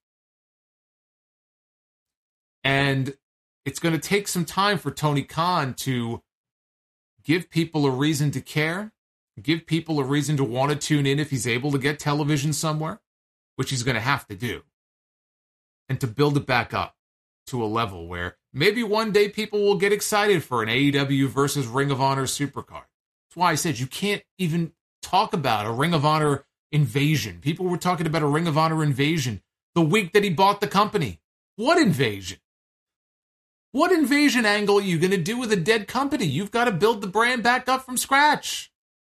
And it's going to take some time for Tony Khan to give people a reason to care, give people a reason to want to tune in if he's able to get television somewhere, which he's going to have to do. And to build it back up to a level where maybe one day people will get excited for an A E W versus Ring of Honor supercard. That's why I said you can't even talk about a Ring of Honor invasion. People were talking about a Ring of Honor invasion the week that he bought the company. What invasion? What invasion angle are you going to do with a dead company? You've got to build the brand back up from scratch.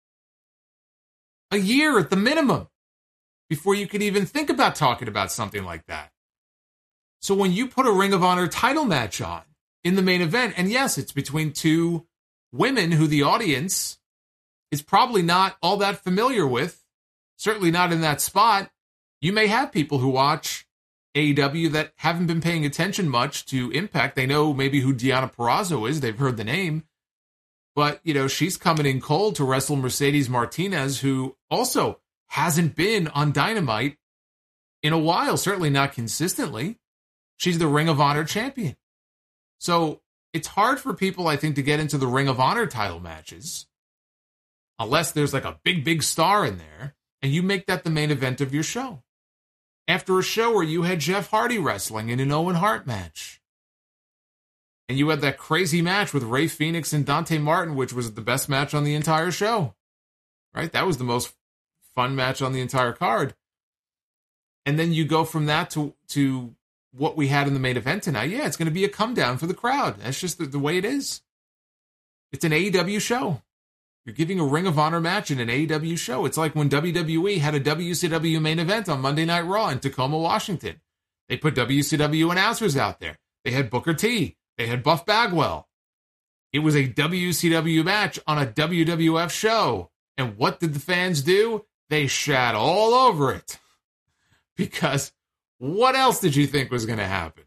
A year at the minimum before you could even think about talking about something like that. So when you put a Ring of Honor title match on in the main event, and yes, it's between two women who the audience is probably not all that familiar with, certainly not in that spot, you may have people who watch A E W that haven't been paying attention much to Impact. They know maybe who Deonna Purrazzo is. They've heard the name. But, you know, she's coming in cold to wrestle Mercedes Martinez, who also hasn't been on Dynamite in a while, certainly not consistently. She's the Ring of Honor champion. So it's hard for people, I think, to get into the Ring of Honor title matches unless there's like a big, big star in there, and you make that the main event of your show. After a show where you had Jeff Hardy wrestling in an Owen Hart match, and you had that crazy match with Rey Fenix and Dante Martin, which was the best match on the entire show, right? That was the most fun match on the entire card. And then you go from that to, to what we had in the main event tonight. Yeah, it's going to be a come down for the crowd. That's just the, the way it is. It's an A E W show. You're giving a Ring of Honor match in an A E W show. It's like when W W E had a W C W main event on Monday Night Raw in Tacoma, Washington. They put W C W announcers out there. They had Booker T. They had Buff Bagwell. It was a W C W match on a W W F show. And what did the fans do? They shat all over it. Because what else did you think was going to happen?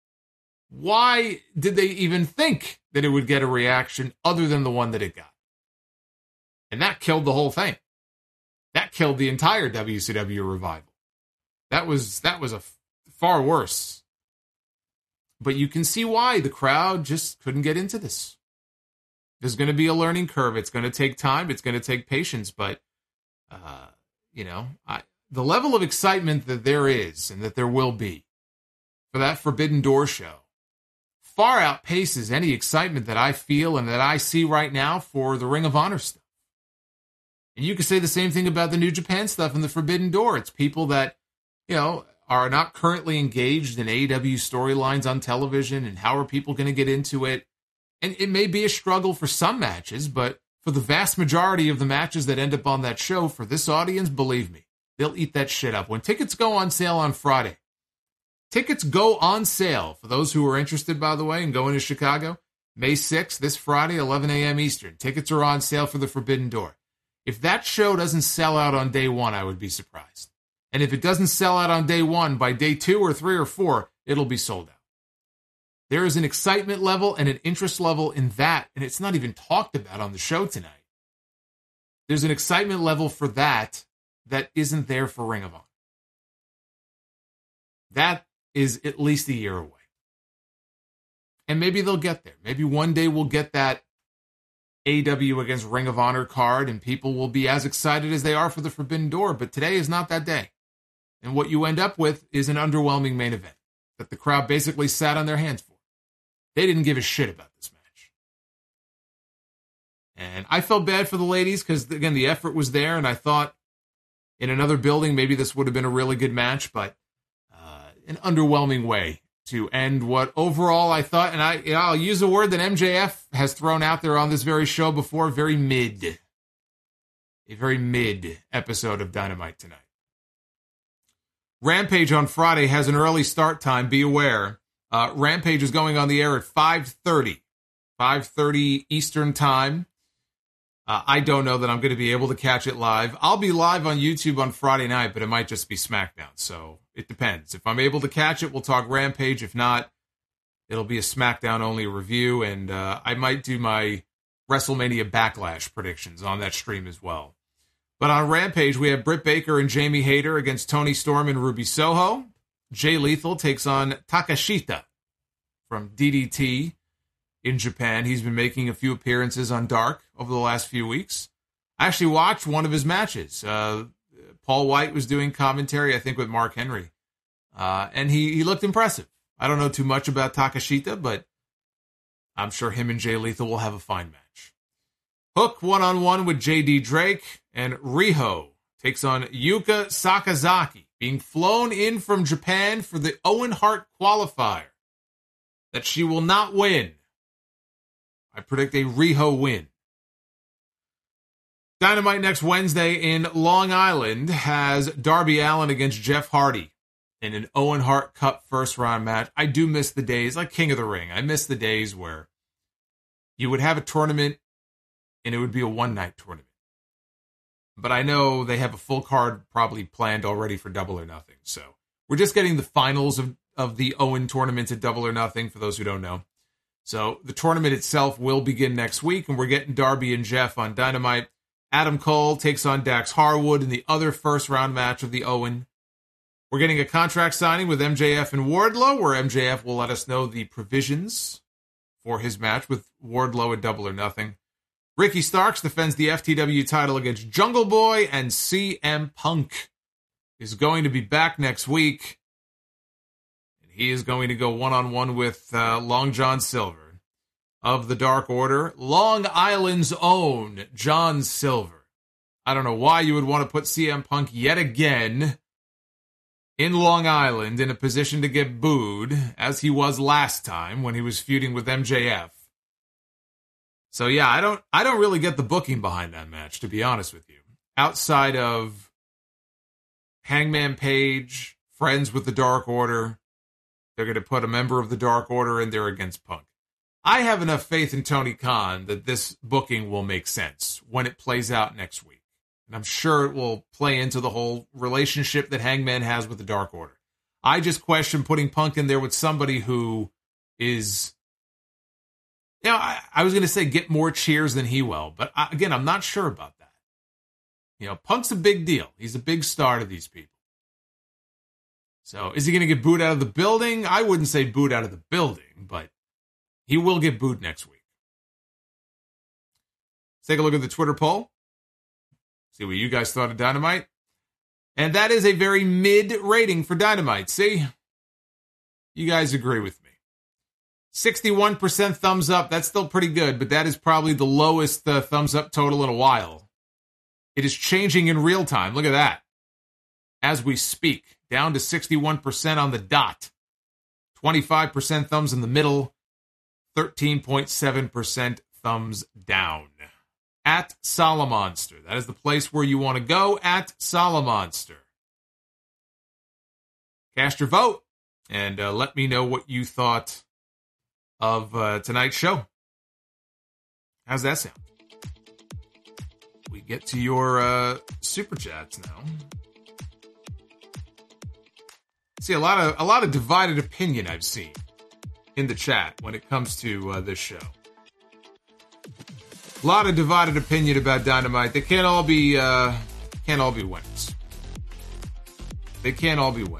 Why did they even think that it would get a reaction other than the one that it got? And that killed the whole thing. That killed the entire W C W revival. That was that was a f- far worse. But you can see why the crowd just couldn't get into this. There's going to be a learning curve. It's going to take time. It's going to take patience. But, uh, you know, I, the level of excitement that there is and that there will be for that Forbidden Door show far outpaces any excitement that I feel and that I see right now for the Ring of Honor stuff. And you could say the same thing about the New Japan stuff and the Forbidden Door. It's people that, you know, are not currently engaged in A E W storylines on television, and how are people going to get into it? And it may be a struggle for some matches, but for the vast majority of the matches that end up on that show, for this audience, believe me, they'll eat that shit up. When tickets go on sale on Friday, tickets go on sale, for those who are interested, by the way, and going to Chicago, May sixth, this Friday, eleven a.m. Eastern. Tickets are on sale for the Forbidden Door. If that show doesn't sell out on day one, I would be surprised. And if it doesn't sell out on day one, by day two or three or four, it'll be sold out. There is an excitement level and an interest level in that, and it's not even talked about on the show tonight. There's an excitement level for that that isn't there for Ring of Honor. That is at least a year away. And maybe they'll get there. Maybe one day we'll get that A E W against Ring of Honor card, and people will be as excited as they are for the Forbidden Door, but today is not that day. And what you end up with is an underwhelming main event that the crowd basically sat on their hands for. They didn't give a shit about this match. And I felt bad for the ladies because, again, the effort was there, and I thought in another building maybe this would have been a really good match, but uh, an underwhelming way to end what overall I thought, and I, you know, I'll use a word that M J F has thrown out there on this very show before, very mid. A very mid episode of Dynamite tonight. Rampage on Friday has an early start time, be aware. Uh, Rampage is going on the air at five thirty. five thirty Eastern time. Uh, I don't know that I'm going to be able to catch it live. I'll be live on YouTube on Friday night, but it might just be SmackDown, so it depends. If I'm able to catch it, we'll talk Rampage. If not, it'll be a SmackDown-only review, and uh, I might do my WrestleMania Backlash predictions on that stream as well. But on Rampage, we have Britt Baker and Jamie Hayter against Toni Storm and Ruby Soho. Jay Lethal takes on Takashita from D D T in Japan. He's been making a few appearances on Dark over the last few weeks. I actually watched one of his matches. Uh, Paul White was doing commentary, I think, with Mark Henry. Uh, and he, he looked impressive. I don't know too much about Takashita, but I'm sure him and Jay Lethal will have a fine match. Hook one-on-one with J D Drake, and Riho takes on Yuka Sakazaki, being flown in from Japan for the Owen Hart qualifier that she will not win. I predict a Riho win. Dynamite next Wednesday in Long Island has Darby Allin against Jeff Hardy. in an Owen Hart Cup first round match. I do miss the days, like King of the Ring. I miss the days where you would have a tournament and it would be a one night tournament. But I know they have a full card probably planned already for Double or Nothing. So we're just getting the finals of, of the Owen tournament at Double or Nothing, for those who don't know. So the tournament itself will begin next week, and we're getting Darby and Jeff on Dynamite. Adam Cole takes on Dax Harwood in the other first round match of the Owen. We're getting a contract signing with M J F and Wardlow, where M J F will let us know the provisions for his match with Wardlow at Double or Nothing. Ricky Starks defends the F T W title against Jungle Boy, and C M Punk is going to be back next week. And he is going to go one-on-one with uh, Long John Silver of the Dark Order. Long Island's own John Silver. I don't know why you would want to put C M Punk yet again in Long Island in a position to get booed, as he was last time when he was feuding with M J F. So yeah, I don't I don't really get the booking behind that match, to be honest with you. Outside of Hangman Page, friends with the Dark Order, they're going to put a member of the Dark Order in there against Punk. I have enough faith in Tony Khan that this booking will make sense when it plays out next week. And I'm sure it will play into the whole relationship that Hangman has with the Dark Order. I just question putting Punk in there with somebody who is... You know, I, I was going to say get more cheers than he will, but I, again, I'm not sure about that. You know, Punk's a big deal. He's a big star to these people. So, is he going to get booed out of the building? I wouldn't say booed out of the building, but he will get booed next week. Let's take a look at the Twitter poll. See what you guys thought of Dynamite. And that is a very mid rating for Dynamite. See? You guys agree with me. sixty-one percent thumbs up. That's still pretty good, but that is probably the lowest uh, thumbs up total in a while. It is changing in real time. Look at that. As we speak, down to sixty-one percent on the dot. twenty-five percent thumbs in the middle. thirteen point seven percent thumbs down. At Solomonster. That is the place where you want to go. At Solomonster. Cast your vote and uh, let me know what you thought of uh, tonight's show. How's that sound? We get to your uh, super chats now. See, a lot of a lot of divided opinion I've seen in the chat when it comes to uh, this show. A lot of divided opinion about Dynamite. They can't all be uh, can't all be winners. They can't all be winners.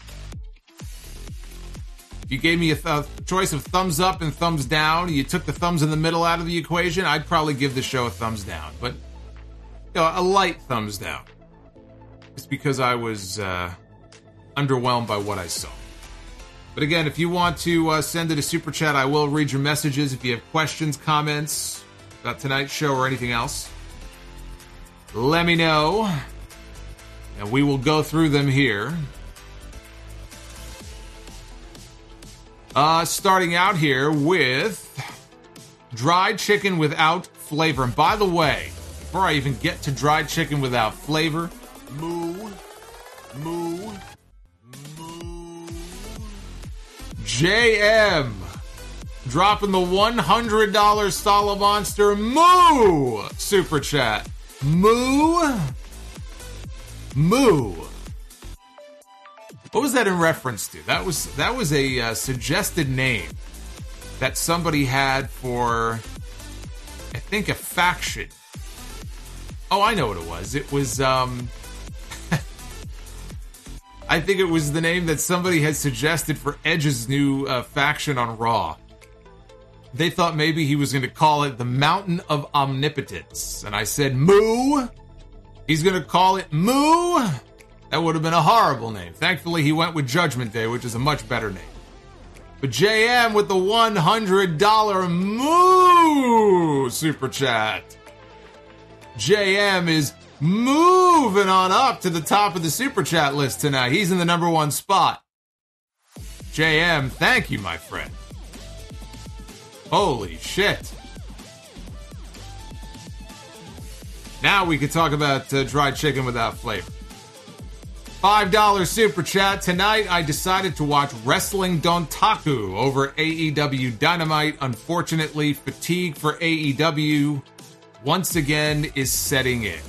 If you gave me a th- choice of thumbs up and thumbs down, you took the thumbs in the middle out of the equation, I'd probably give the show a thumbs down. But, you know, a light thumbs down. It's because I was uh, underwhelmed by what I saw. But again, if you want to uh, send it a super chat, I will read your messages. If you have questions, comments about tonight's show or anything else, let me know. And we will go through them here. Uh, starting out here with dried chicken without flavor. And by the way, before I even get to dried chicken without flavor, moo, moo, moo. J M dropping the one hundred dollars Solomonster moo super chat. Moo, moo. What was that in reference to? That was that was a uh, suggested name that somebody had for, I think, a faction. Oh, I know what it was. It was, um... I think it was the name that somebody had suggested for Edge's new uh, faction on Raw. They thought maybe he was going to call it the Mountain of Omnipotence. And I said, moo? He's going to call it moo? That would have been a horrible name. Thankfully, he went with Judgment Day, which is a much better name. But J M with the one hundred dollars moo super chat. J M is moving on up to the top of the super chat list tonight. He's in the number one spot. J M, thank you, my friend. Holy shit. Now we could talk about uh, dried chicken without flavor. five dollars super chat. Tonight, I decided to watch Wrestling Dontaku over A E W Dynamite. Unfortunately, fatigue for A E W once again is setting in.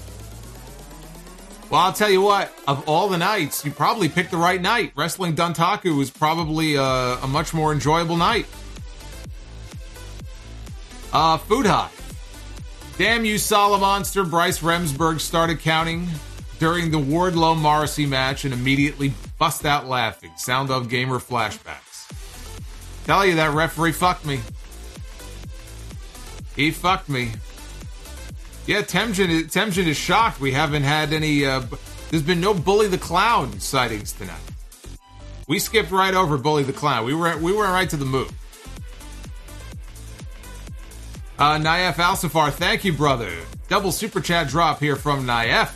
Well, I'll tell you what, of all the nights, you probably picked the right night. Wrestling Dontaku was probably a, a much more enjoyable night. Uh, Food High. Damn you, Solomonster. Bryce Remsburg started counting during the Wardlow Morrissey match and immediately bust out laughing. Sound of gamer flashbacks. Tell you, that referee fucked me. He fucked me. Yeah, Temjin, Temjin is shocked we haven't had any, uh, there's been no Bully the Clown sightings tonight. We skipped right over Bully the Clown. We were we went right to the move. Uh, Naif Alsafar, thank you, brother. Double super chat drop here from Naif.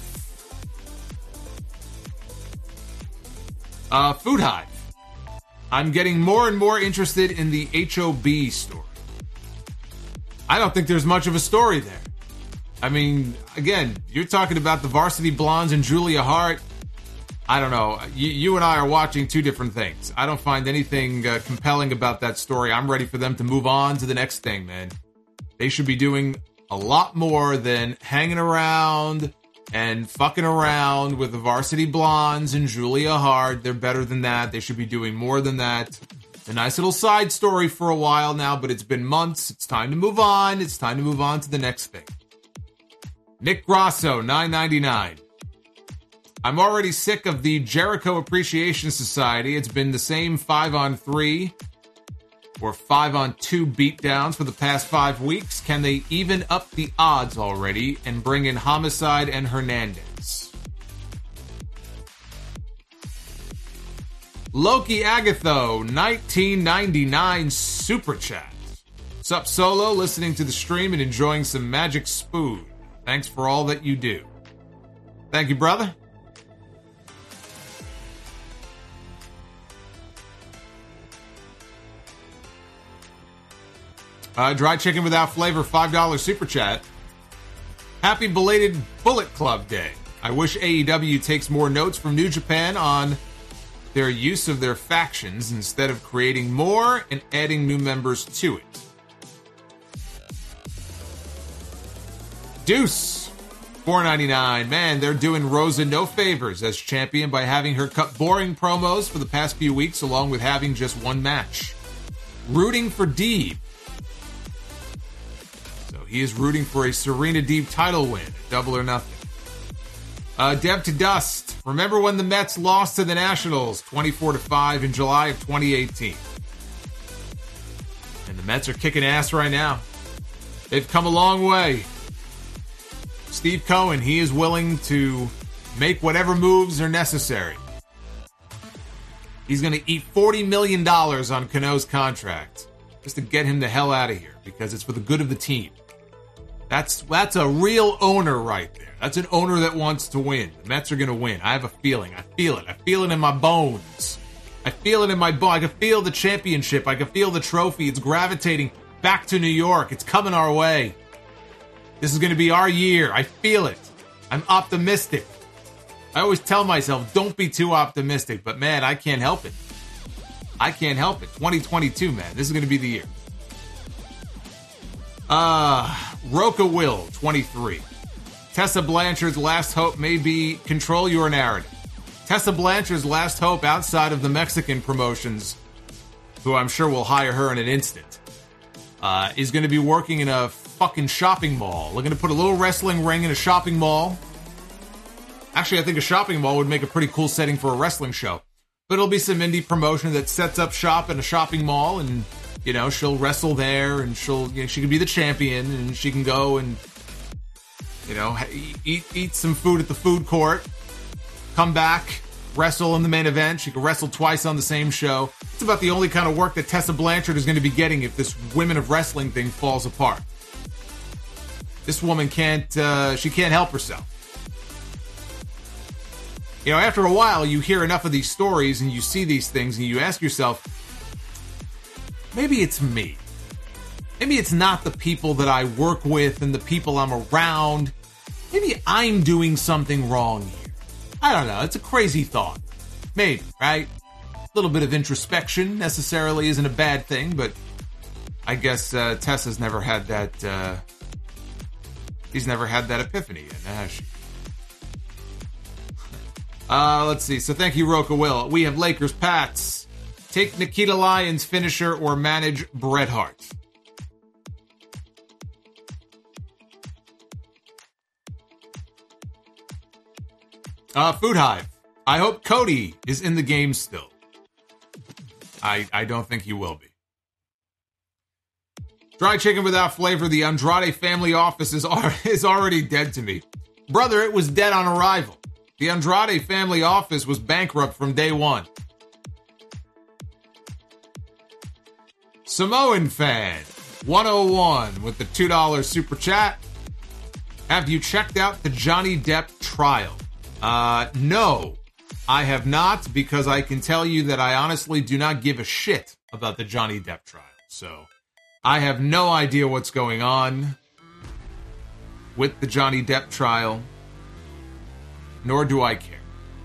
Uh, Food Hive. I'm getting more and more interested in the H O B story. I don't think there's much of a story there. I mean, again, you're talking about the Varsity Blondes and Julia Hart. I don't know. You, you and I are watching two different things. I don't find anything uh, compelling about that story. I'm ready for them to move on to the next thing, man. They should be doing a lot more than hanging around and fucking around with the Varsity Blondes and Julia Hart. They're better than that. They should be doing more than that. A nice little side story for a while now, but it's been months. It's time to move on. It's time to move on to the next thing. Nick Grasso, nine ninety-nine. I'm already sick of the Jericho Appreciation Society. It's been the same five on three or five on two beatdowns for the past five weeks. Can they even up the odds already and bring in Homicide and Hernandez? Loki Agatho, nineteen ninety-nine super chat. Sup, Solo? Listening to the stream and enjoying some Magic Spoon. Thanks for all that you do. Thank you, brother. Uh, Dry Chicken Without Flavor, five dollars super chat. Happy belated Bullet Club Day. I wish A E W takes more notes from New Japan on their use of their factions instead of creating more and adding new members to it. Deuce, four ninety-nine. Man, they're doing Rosa no favors as champion by having her cut boring promos for the past few weeks along with having just one match. Rooting for Deeb. So he is rooting for a Serena Deeb title win, double or nothing. Uh, Deb to Dust. Remember when the Mets lost to the Nationals twenty-four to five in July of twenty eighteen? And the Mets are kicking ass right now. They've come a long way. Steve Cohen, he is willing to make whatever moves are necessary. He's going to eat forty million dollars on Cano's contract just to get him the hell out of here because it's for the good of the team. That's that's a real owner right there. That's an owner that wants to win. The Mets are going to win. I have a feeling. I feel it. I feel it in my bones. I feel it in my bones. I can feel the championship. I can feel the trophy. It's gravitating back to New York. It's coming our way. This is going to be our year. I feel it. I'm optimistic. I always tell myself, don't be too optimistic. But, man, I can't help it. I can't help it. twenty twenty-two, man. This is going to be the year. Uh, Roca Will, twenty-three. Tessa Blanchard's last hope may be control your narrative. Tessa Blanchard's last hope outside of the Mexican promotions, who I'm sure will hire her in an instant, uh, is going to be working in a fucking shopping mall. We're going to put a little wrestling ring in a shopping mall. Actually, I think a shopping mall would make a pretty cool setting for a wrestling show. But it'll be some indie promotion that sets up shop in a shopping mall, and, you know, she'll wrestle there, and she'll, you know, she can be the champion, and she can go and, you know, eat eat some food at the food court, come back, wrestle in the main event. She can wrestle twice on the same show. It's about the only kind of work that Tessa Blanchard is going to be getting if this Women of Wrestling thing falls apart. This woman can't, uh, she can't help herself. You know, after a while, you hear enough of these stories and you see these things and you ask yourself, maybe it's me. Maybe it's not the people that I work with and the people I'm around. Maybe I'm doing something wrong here. I don't know. It's a crazy thought. Maybe, right? A little bit of introspection necessarily isn't a bad thing, but I guess uh, Tessa's never had that, uh, she's never had that epiphany yet, has she? Uh, let's see. So thank you, Roca Will. We have Lakers Pats. Take Nikita Lyons finisher or manage Bret Hart. Uh, Food Hive. I hope Cody is in the game still. I I don't think he will be. Dry chicken without flavor. The Andrade family office is, is already dead to me. Brother, it was dead on arrival. The Andrade family office was bankrupt from day one. Samoan fan one oh one with the two dollars super chat. Have you checked out the Johnny Depp trial? Uh, no, I have not, because I can tell you that I honestly do not give a shit about the Johnny Depp trial. So I have no idea what's going on with the Johnny Depp trial, nor do I care.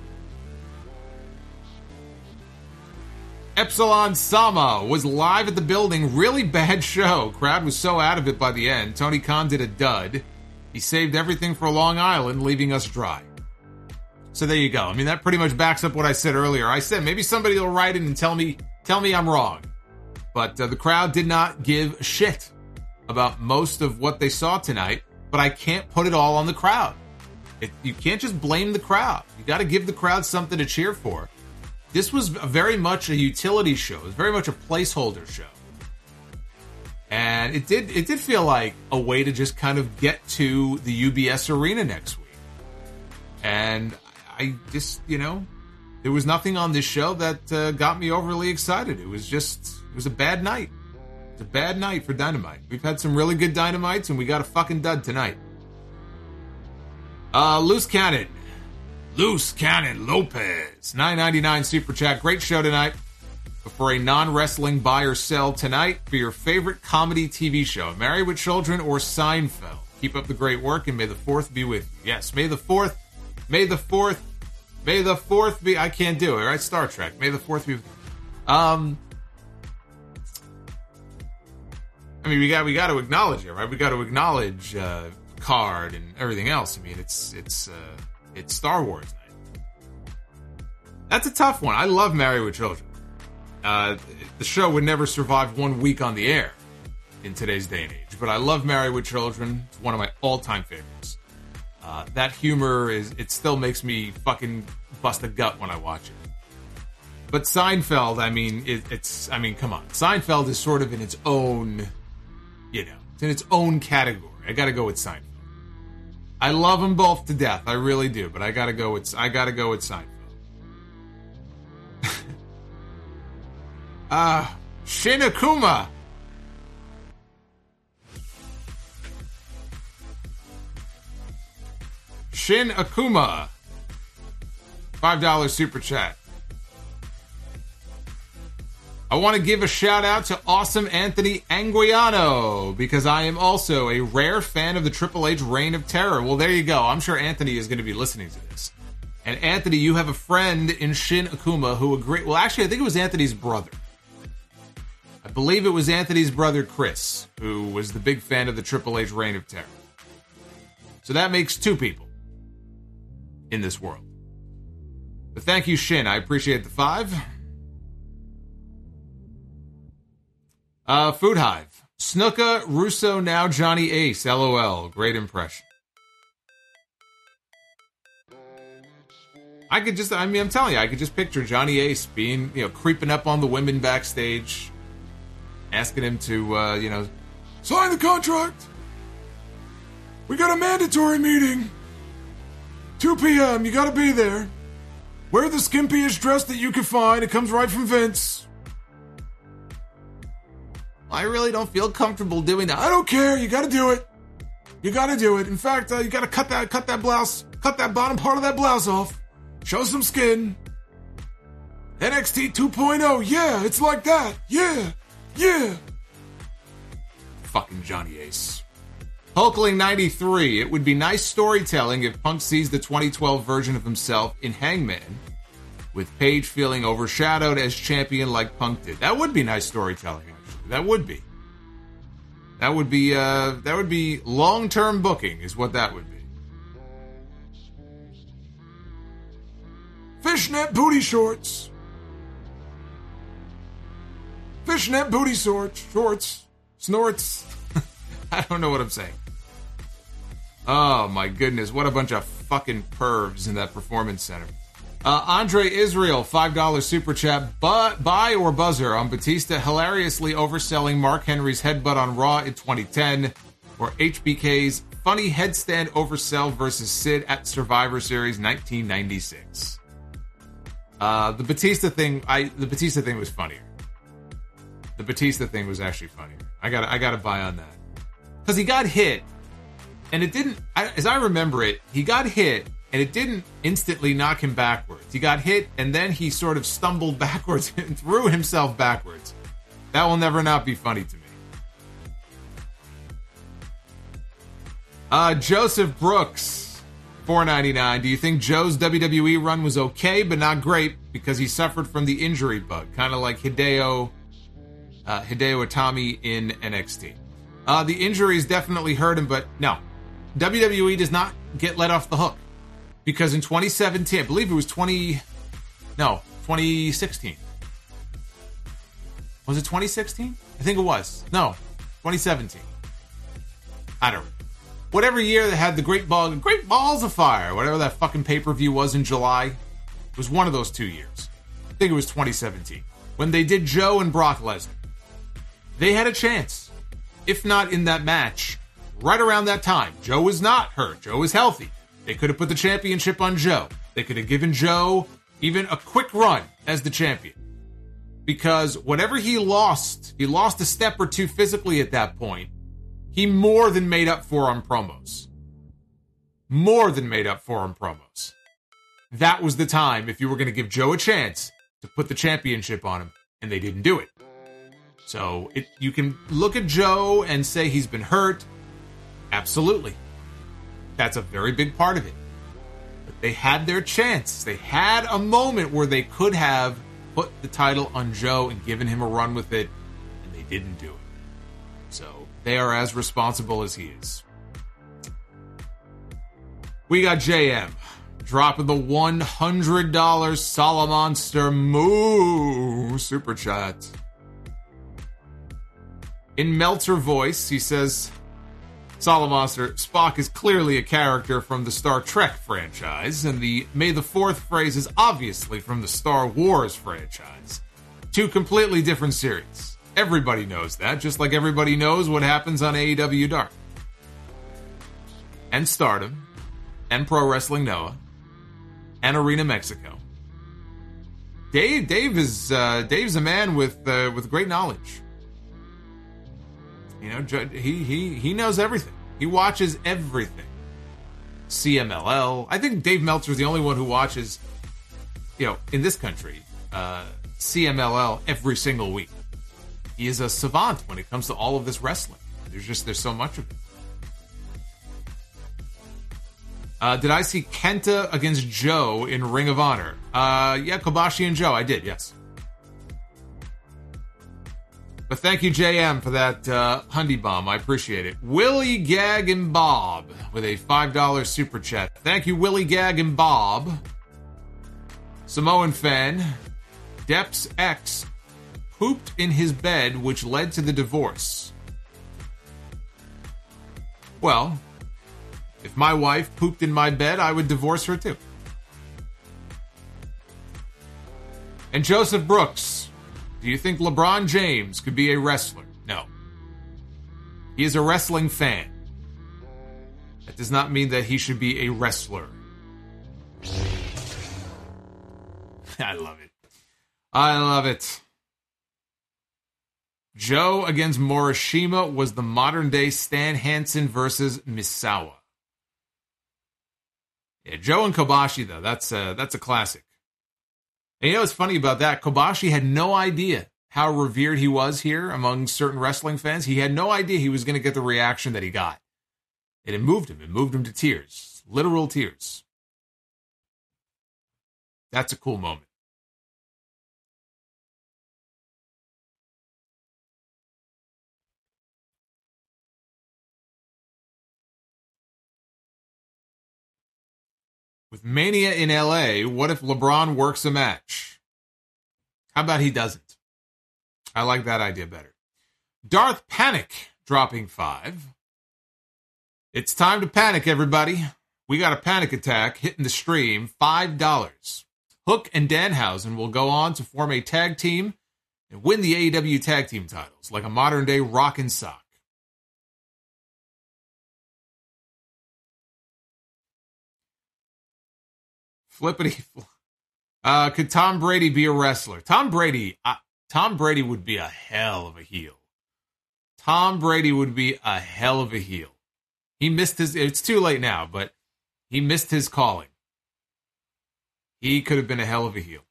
Epsilon Sama was live at the building. Really bad show. Crowd was so out of it by the end. Tony Khan did a dud. He saved everything for Long Island, leaving us dry. So there you go. I mean, that pretty much backs up what I said earlier. I said maybe somebody will write in and tell me tell me I'm wrong. But uh, the crowd did not give a shit about most of what they saw tonight. But I can't put it all on the crowd. It, you can't just blame the crowd. You got to give the crowd something to cheer for. This was very much a utility show. It was very much a placeholder show. And it did it did feel like a way to just kind of get to the U B S Arena next week. And I just, you know, there was nothing on this show that uh, got me overly excited. It was just, it was a bad night. It's a bad night for Dynamite. We've had some really good Dynamites, and we got a fucking dud tonight. Uh, Loose Cannon. Loose Cannon Lopez. nine ninety-nine Super Chat. Great show tonight. For a non-wrestling buy or sell tonight for your favorite comedy T V show, Married with Children or Seinfeld. Keep up the great work, and may the fourth be with you. Yes, may the fourth, may the fourth, may the fourth be, I can't do it, right? Star Trek. May the fourth be with you. Um, I mean, we got, we got to acknowledge it, right? We got to acknowledge, uh, Card and everything else. I mean, it's, it's, uh, it's Star Wars night. That's a tough one. I love Married with Children. Uh, the show would never survive one week on the air in today's day and age. But I love Married with Children. It's one of my all-time favorites. Uh, that humor is, it still makes me fucking bust a gut when I watch it. But Seinfeld, I mean, it, it's, I mean, come on. Seinfeld is sort of in its own, you know, it's in its own category. I gotta go with Seinfeld. I love them both to death. I really do. But I gotta go with, I gotta go with Seinfeld. Uh, Shin Akuma. Shin Akuma. five dollars super chat. I want to give a shout out to awesome Anthony Anguiano because I am also a rare fan of the Triple H Reign of Terror. Well, there you go. I'm sure Anthony is going to be listening to this. And Anthony, you have a friend in Shin Akuma who agreed. Well, actually, I think it was Anthony's brother. I believe it was Anthony's brother, Chris, who was the big fan of the Triple H Reign of Terror. So that makes two people in this world. But thank you, Shin. I appreciate the five. Uh, Food Hive. Snuka, Russo, now Johnny Ace. LOL. Great impression. I could just, I mean, I'm telling you, I could just picture Johnny Ace being, you know, creeping up on the women backstage, asking him to, uh, you know, sign the contract. We got a mandatory meeting. two p.m. You got to be there. Wear the skimpiest dress that you can find. It comes right from Vince. I really don't feel comfortable doing that. I don't care. You got to do it. You got to do it. In fact, uh, you got to cut that, cut that blouse, cut that bottom part of that blouse off. Show some skin. N X T two point oh. Yeah, it's like that. Yeah. Yeah. Fucking Johnny Ace. Hulkling ninety-three. It would be nice storytelling if Punk sees the twenty twelve version of himself in Hangman, with Page feeling overshadowed as champion like Punk did. That would be nice storytelling, actually. That would be. That would be, uh, that would be long-term booking, is what that would be. Fishnet booty shorts. Fishnet booty shorts. Shorts. Snorts. I don't know what I'm saying. Oh, my goodness. What a bunch of fucking pervs in that performance center. Uh, Andre Israel, five dollars super chat. But buy or buzzer on Batista hilariously overselling Mark Henry's headbutt on Raw in twenty ten, or H B K's funny headstand oversell versus Sid at Survivor Series nineteen ninety-six. Uh, the Batista thing, I the Batista thing was funnier. The Batista thing was actually funnier. I got I got to buy on that because he got hit, and it didn't. I, as I remember it, he got hit. And it didn't instantly knock him backwards. He got hit, and then he sort of stumbled backwards and threw himself backwards. That will never not be funny to me. Uh, Joseph Brooks, four ninety-nine. Do you think Joe's W W E run was okay, but not great, because he suffered from the injury bug, kind of like Hideo, uh, Hideo Itami in N X T? Uh, the injuries definitely hurt him, but no. W W E does not get let off the hook. Because in twenty seventeen, I believe it was twenty, no, twenty sixteen. Was it twenty sixteen? I think it was. No, twenty seventeen. I don't know. Whatever year they had the Great Ball, Great Balls of Fire, whatever that fucking pay-per-view was in July, it was one of those two years. I think it was twenty seventeen. When they did Joe and Brock Lesnar. They had a chance. If not in that match, right around that time. Joe was not hurt. Joe was healthy. They could have put the championship on Joe. They could have given Joe even a quick run as the champion. Because whatever he lost, he lost a step or two physically at that point, he more than made up for on promos. More than made up for on promos. That was the time, if you were going to give Joe a chance, to put the championship on him, and they didn't do it. So, it, you can look at Joe and say he's been hurt. Absolutely. That's a very big part of it. But they had their chance. They had a moment where they could have put the title on Joe and given him a run with it, and they didn't do it. So they are as responsible as he is. We got J M dropping the one hundred dollars Solomonster Moo super chat. In Meltzer voice, he says, Solomonster, Spock is clearly a character from the Star Trek franchise, and the May the fourth phrase is obviously from the Star Wars franchise. Two completely different series. Everybody knows that, just like everybody knows what happens on A E W Dark. And Stardom, and Pro Wrestling Noah, and Arena Mexico. Dave, Dave is uh, Dave's a man with uh, with great knowledge. You know, he he he knows everything. He watches everything. C M L L. I think Dave Meltzer is the only one who watches, you know, in this country, uh, C M L L every single week. He is a savant when it comes to all of this wrestling. There's just, there's so much of it. Uh, did I see Kenta against Joe in Ring of Honor? Uh, yeah, Kobashi and Joe. I did, yes. But thank you, J M, for that uh, Hundy Bomb. I appreciate it. Willie Gag and Bob with a five dollars super chat. Thank you, Willie Gag and Bob. Samoan fan. Depp's ex pooped in his bed, which led to the divorce. Well, if my wife pooped in my bed, I would divorce her too. And Joseph Brooks. Do you think LeBron James could be a wrestler? No. He is a wrestling fan. That does not mean that he should be a wrestler. I love it. I love it. Joe against Morishima was the modern-day Stan Hansen versus Misawa. Yeah, Joe and Kobashi, though, that's a, that's a classic. And you know what's funny about that? Kobashi had no idea how revered he was here among certain wrestling fans. He had no idea he was going to get the reaction that he got. And it moved him. It moved him to tears. Literal tears. That's a cool moment. With Mania in L A, what if LeBron works a match? How about he doesn't? I like that idea better. Darth Panic dropping five. It's time to panic, everybody. We got a panic attack hitting the stream. five dollars. Hook and Danhausen will go on to form a tag team and win the A E W tag team titles like a modern-day rock and sock. Flippity. Uh, could Tom Brady be a wrestler? Tom Brady, uh, Tom Brady would be a hell of a heel. Tom Brady would be a hell of a heel. He missed his, it's too late now, but he missed his calling. He could have been a hell of a heel.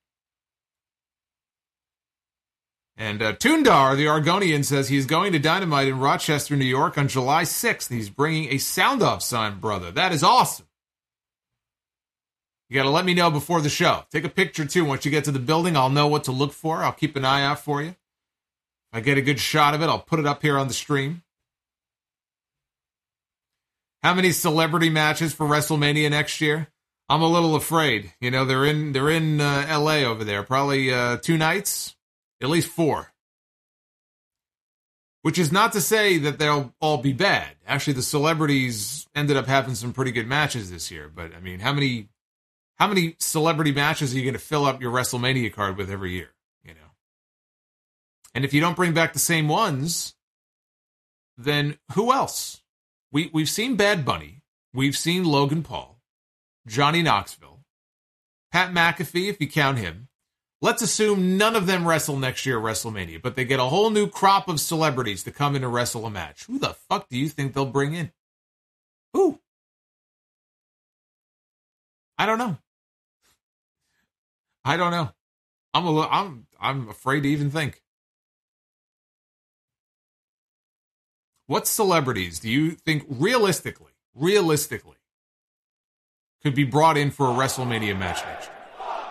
And uh, Toondar, the Argonian, says he's going to Dynamite in Rochester, New York on July sixth. And he's bringing a sound-off sign, brother. That is awesome. You got to let me know before the show. Take a picture, too. Once you get to the building, I'll know what to look for. I'll keep an eye out for you. If I get a good shot of it, I'll put it up here on the stream. How many celebrity matches for WrestleMania next year? I'm a little afraid. You know, they're in they're in uh, L A over there. Probably uh, two nights, at least four. Which is not to say that they'll all be bad. Actually, the celebrities ended up having some pretty good matches this year. But, I mean, how many... How many celebrity matches are you going to fill up your WrestleMania card with every year? You know, and if you don't bring back the same ones, then who else? We we've seen Bad Bunny, we've seen Logan Paul, Johnny Knoxville, Pat McAfee, if you count him. Let's assume none of them wrestle next year at WrestleMania, but they get a whole new crop of celebrities to come in and wrestle a match. Who the fuck do you think they'll bring in? Who? I don't know. I don't know. I'm a little, I'm I'm afraid to even think. What celebrities do you think realistically, realistically, could be brought in for a WrestleMania match next year?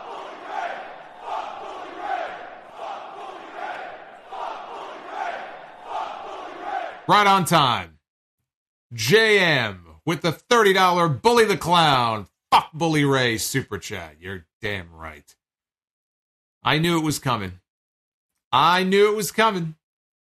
Right on time. J M with the thirty dollars Bully the Clown. Fuck Bully Ray super chat. You're damn right. I knew it was coming. I knew it was coming.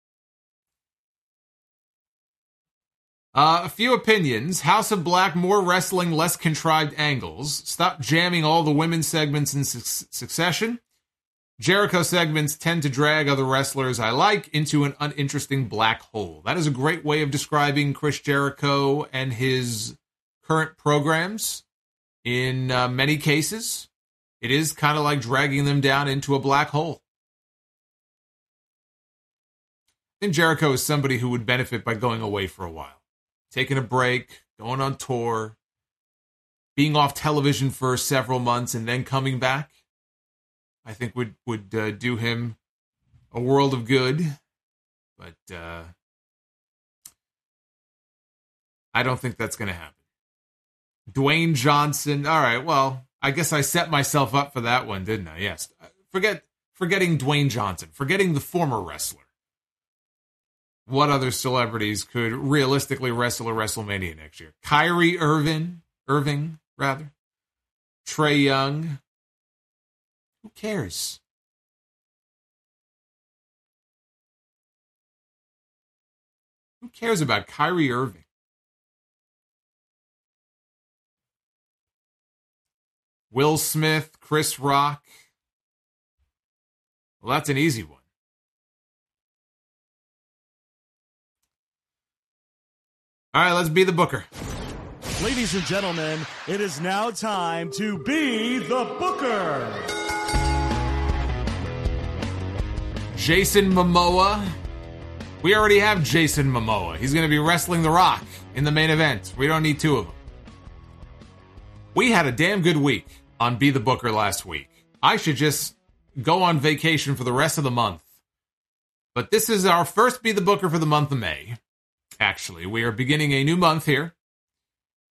Uh, a few opinions. House of Black, more wrestling, less contrived angles. Stop jamming all the women's segments in su- succession. Jericho segments tend to drag other wrestlers I like into an uninteresting black hole. That is a great way of describing Chris Jericho and his current programs. In uh, many cases, it is kind of like dragging them down into a black hole. I think Jericho is somebody who would benefit by going away for a while. Taking a break, going on tour, being off television for several months, and then coming back. I think would, would uh, do him a world of good. But uh, I don't think that's going to happen. Dwayne Johnson. All right, well, I guess I set myself up for that one, didn't I? Yes. Forget, forgetting Dwayne Johnson. Forgetting the former wrestler. What other celebrities could realistically wrestle a WrestleMania next year? Kyrie Irving. Irving, rather. Trae Young. Who cares? Who cares about Kyrie Irving? Will Smith, Chris Rock. Well, that's an easy one. All right, let's be the booker. Ladies and gentlemen, it is now time to be the booker. Jason Momoa. We already have Jason Momoa. He's going to be wrestling The Rock in the main event. We don't need two of them. We had a damn good week on Be the Booker last week. I should just go on vacation for the rest of the month. But this is our first Be the Booker for the month of May. Actually, we are beginning a new month here.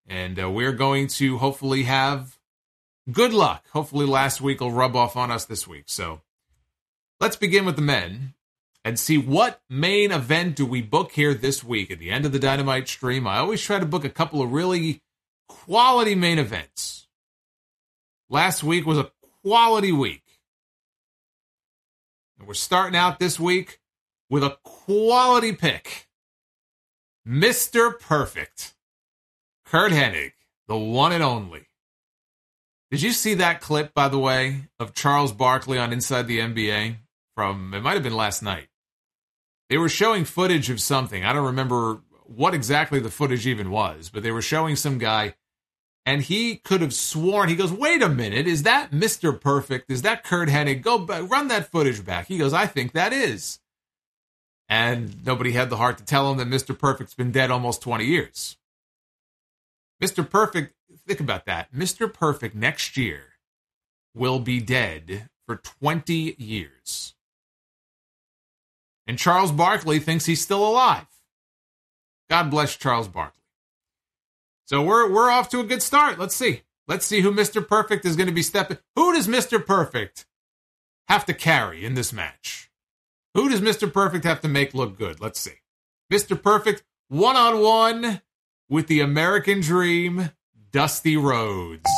And uh, we're going to hopefully have good luck. Hopefully last week will rub off on us this week. So let's begin with the men and see what main event do we book here this week at the end of the Dynamite stream. I always try to book a couple of really quality main events. Last week was a quality week. And we're starting out this week with a quality pick. Mister Perfect. Curt Hennig, the one and only. Did you see that clip, by the way, of Charles Barkley on Inside the N B A from, it might have been last night. They were showing footage of something. I don't remember what exactly the footage even was, but they were showing some guy, and he could have sworn, he goes, wait a minute, is that Mister Perfect? Is that Curt Hennig? Go back, run that footage back. He goes, I think that is. And nobody had the heart to tell him that Mister Perfect's been dead almost twenty years. Mister Perfect, think about that. Mister Perfect next year will be dead for twenty years. And Charles Barkley thinks he's still alive. God bless Charles Barkley. So we're we're off to a good start. Let's see. Let's see who Mister Perfect is going to be stepping. Who does Mister Perfect have to carry in this match? Who does Mister Perfect have to make look good? Let's see. Mister Perfect, one-on-one with the American Dream, Dusty Rhodes.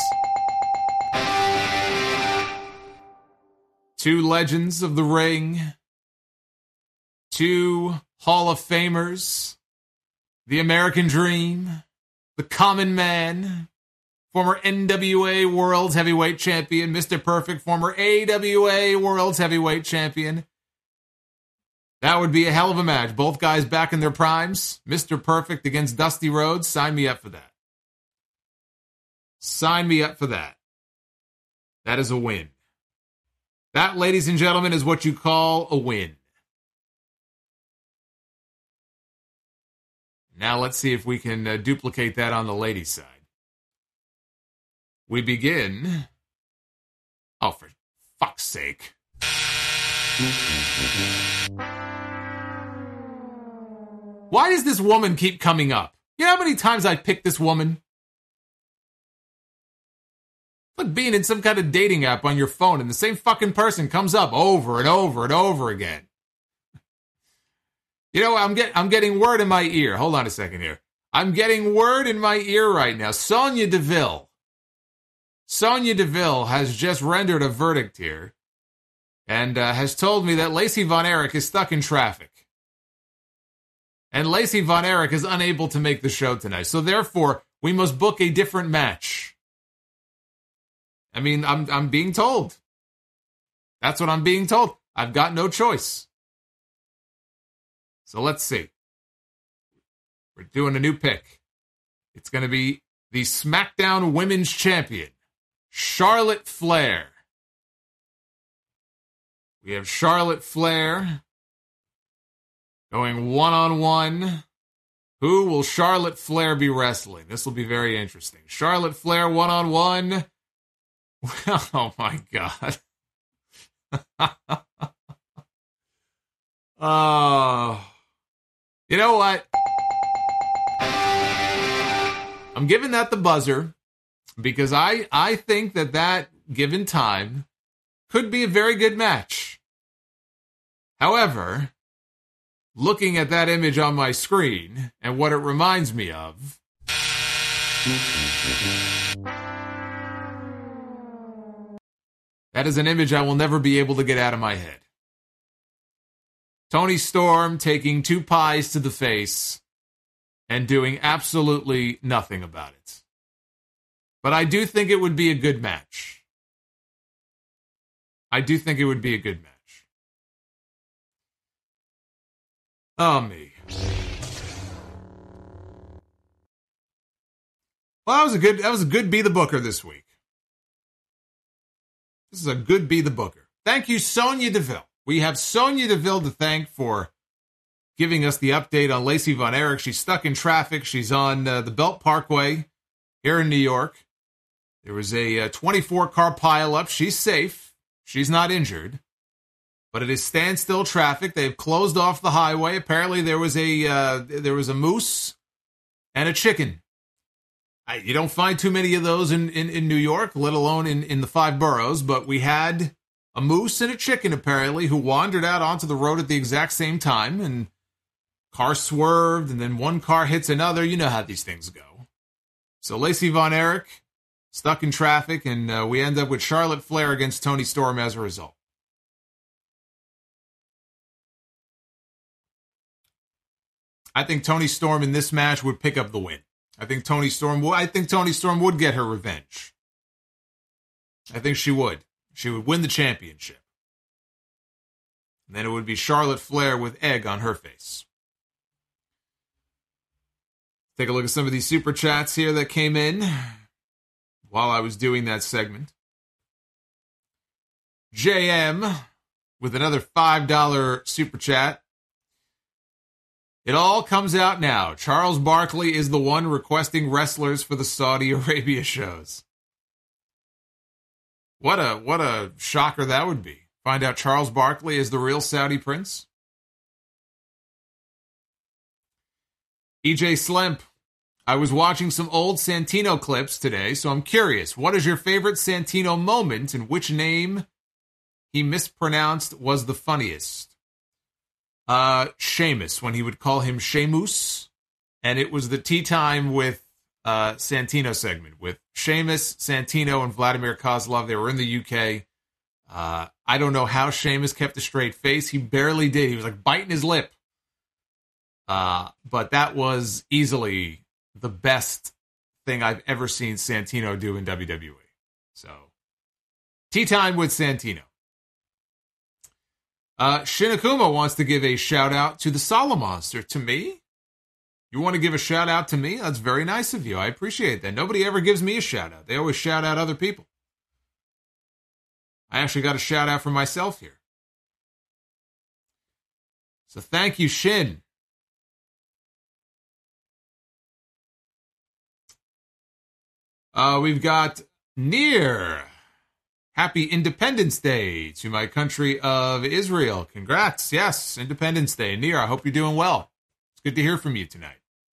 Two legends of the ring. Two Hall of Famers. The American Dream. The Common Man. Former N W A World Heavyweight Champion. Mister Perfect, former A W A World Heavyweight Champion. That would be a hell of a match. Both guys back in their primes. Mister Perfect against Dusty Rhodes. Sign me up for that. Sign me up for that. That is a win. That, ladies and gentlemen, is what you call a win. Now let's see if we can uh, duplicate that on the ladies' side. We begin... Oh, for fuck's sake. Why does this woman keep coming up? You know how many times I picked this woman? It's like being in some kind of dating app on your phone and the same fucking person comes up over and over and over again. You know, I'm, get, I'm getting word in my ear. Hold on a second here. I'm getting word in my ear right now. Sonya Deville. Sonya Deville has just rendered a verdict here and uh, has told me that Lacey Von Erich is stuck in traffic. And Lacey Von Erich is unable to make the show tonight. So therefore, we must book a different match. I mean, I'm I'm being told. That's what I'm being told. I've got no choice. So let's see. We're doing a new pick. It's going to be the SmackDown Women's Champion, Charlotte Flair. We have Charlotte Flair going one-on-one. Who will Charlotte Flair be wrestling? This will be very interesting. Charlotte Flair one-on-one. Oh, my God. Oh. You know what? I'm giving that the buzzer because I, I think that that, given time, could be a very good match. However, looking at that image on my screen and what it reminds me of, that is an image I will never be able to get out of my head. Toni Storm taking two pies to the face and doing absolutely nothing about it. But I do think it would be a good match. I do think it would be a good match. Oh, me. Well, that was a good, that was a good Be the Booker this week. This is a good Be the Booker. Thank you, Sonya Deville. We have Sonya Deville to thank for giving us the update on Lacey Von Erich. She's stuck in traffic. She's on uh, the Belt Parkway here in New York. There was a twenty-four car pileup. She's safe. She's not injured. But it is standstill traffic. They've closed off the highway. Apparently there was a uh, there was a moose and a chicken. I, you don't find too many of those in, in, in New York, let alone in, in the five boroughs, but we had a moose and a chicken, apparently, who wandered out onto the road at the exact same time, and car swerved, and then one car hits another. You know how these things go. So Lacey Von Erich stuck in traffic, and uh, we end up with Charlotte Flair against Toni Storm as a result. I think Toni Storm in this match would pick up the win. I think Toni Storm would, I think Toni Storm would get her revenge. I think she would. She would win the championship. And then it would be Charlotte Flair with egg on her face. Take a look at some of these super chats here that came in while I was doing that segment. J M with another five dollars super chat. It all comes out now. Charles Barkley is the one requesting wrestlers for the Saudi Arabia shows. What a what a shocker that would be. Find out Charles Barkley is the real Saudi prince. E J Slemp, I was watching some old Santino clips today, so I'm curious. What is your favorite Santino moment, and which name he mispronounced was the funniest? Uh, Sheamus, when he would call him Sheamus, and it was the Tea Time with uh, Santino segment with Sheamus, Santino, and Vladimir Kozlov. They were in the U K. Uh, I don't know how Sheamus kept a straight face. He barely did. He was like biting his lip. Uh, but that was easily the best thing I've ever seen Santino do in W W E. So, Tea Time with Santino. Uh, Shinakuma wants to give a shout out to the Solomonster. To me? You want to give a shout out to me? That's very nice of you. I appreciate that. Nobody ever gives me a shout out. They always shout out other people. I actually got a shout out for myself here. So thank you, Shin. Uh, we've got Near. Happy Independence Day to my country of Israel. Congrats. Yes, Independence Day. Near, I hope you're doing well. It's good to hear from you tonight.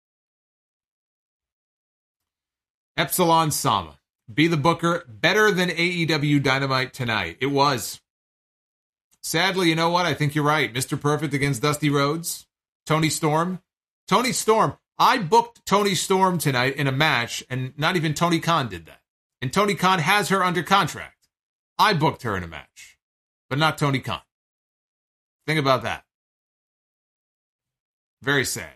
Epsilon Sama. Be the Booker. Better than A E W Dynamite tonight. It was. Sadly, you know what? I think you're right. Mister Perfect against Dusty Rhodes. Toni Storm. Toni Storm. I booked Toni Storm tonight in a match, and not even Tony Khan did that. And Tony Khan has her under contract. I booked her in a match, but not Tony Khan. Think about that. Very sad.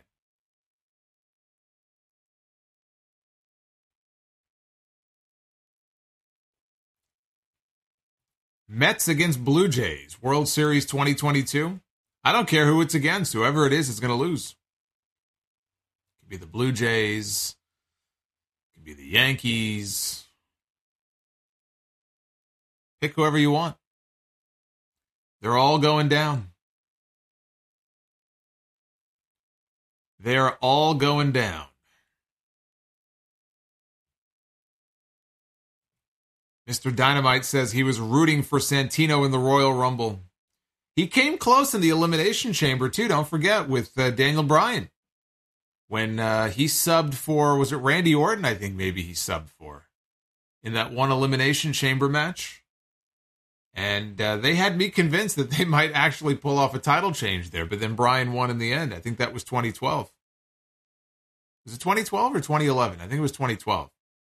Mets against Blue Jays, World Series twenty twenty-two. I don't care who it's against. Whoever it is, is going to lose. It could be the Blue Jays. It could be the Yankees. Pick whoever you want. They're all going down. They're all going down. Mister Dynamite says he was rooting for Santino in the Royal Rumble. He came close in the Elimination Chamber, too. Don't forget, with uh, Daniel Bryan. When uh, he subbed for, was it Randy Orton? I think maybe he subbed for. In that one Elimination Chamber match. And uh, they had me convinced that they might actually pull off a title change there. But then Bryan won in the end. I think that was twenty twelve. Was it twenty twelve or twenty eleven? I think it was twenty twelve.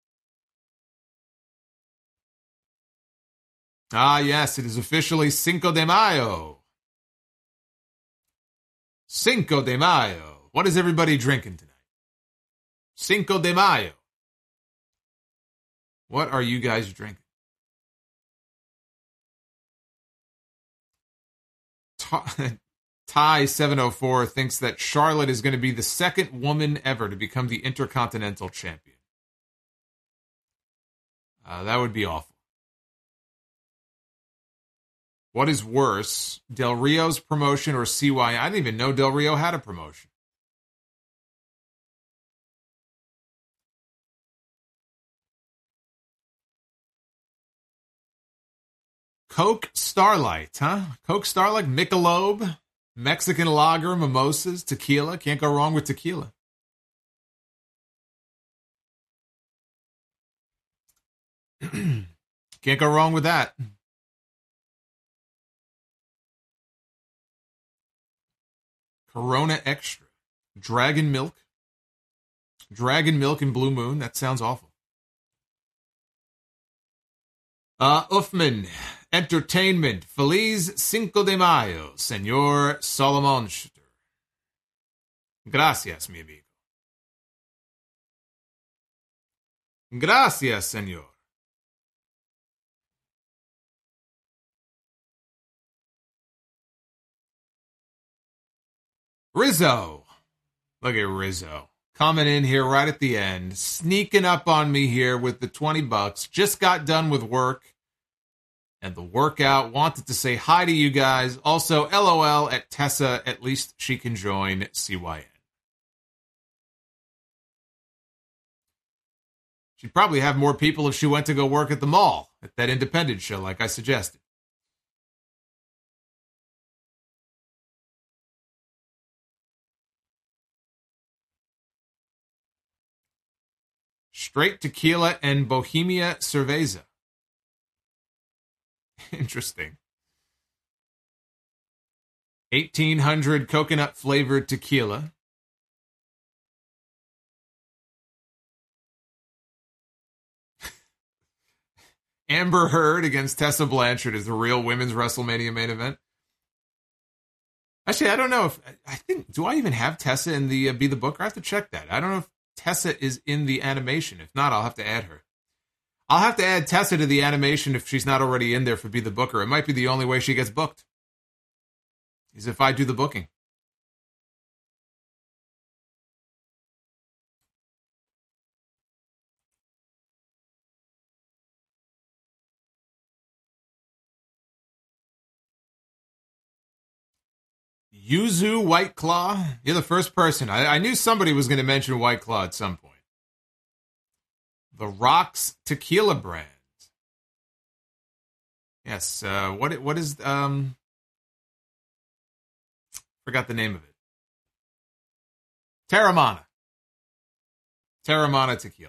Ah, yes, it is officially Cinco de Mayo. Cinco de Mayo. What is everybody drinking tonight? Cinco de Mayo. What are you guys drinking? Ty seven oh four thinks that Charlotte is going to be the second woman ever to become the Intercontinental Champion. Uh, that would be awful. What is worse, Del Rio's promotion or C Y? I didn't even know Del Rio had a promotion. Coke Starlight, huh? Coke Starlight, Michelob, Mexican lager, mimosas, tequila. Can't go wrong with tequila. Can't go wrong with that. Corona Extra. Dragon Milk. Dragon Milk and Blue Moon. That sounds awful. Uh, Uffman. Entertainment. Feliz Cinco de Mayo, Señor Solomon. Gracias, mi amigo. Gracias, señor. Rizzo. Look at Rizzo. Coming in here right at the end. Sneaking up on me here with the twenty bucks. Just got done with work. And the workout. Wanted to say hi to you guys. Also, LOL at Tessa. At least she can join C Y N. She'd probably have more people if she went to go work at the mall. At that independent show, like I suggested. Straight Tequila and Bohemia Cerveza. Interesting. eighteen hundred coconut flavored tequila. Amber Heard against Tessa Blanchard is the real women's WrestleMania main event. Actually, I don't know if I think. Do I even have Tessa in the uh, Be the Booker? I have to check that. I don't know if Tessa is in the animation. If not, I'll have to add her. I'll have to add Tessa to the animation if she's not already in there for Be the Booker. It might be the only way she gets booked. Is if I do the booking. Yuzu White Claw. You're the first person. I, I knew somebody was going to mention White Claw at some point. The Rocks Tequila brand. Yes. Uh, what? What is? Um, forgot the name of it. Terramana. Terramana Tequila.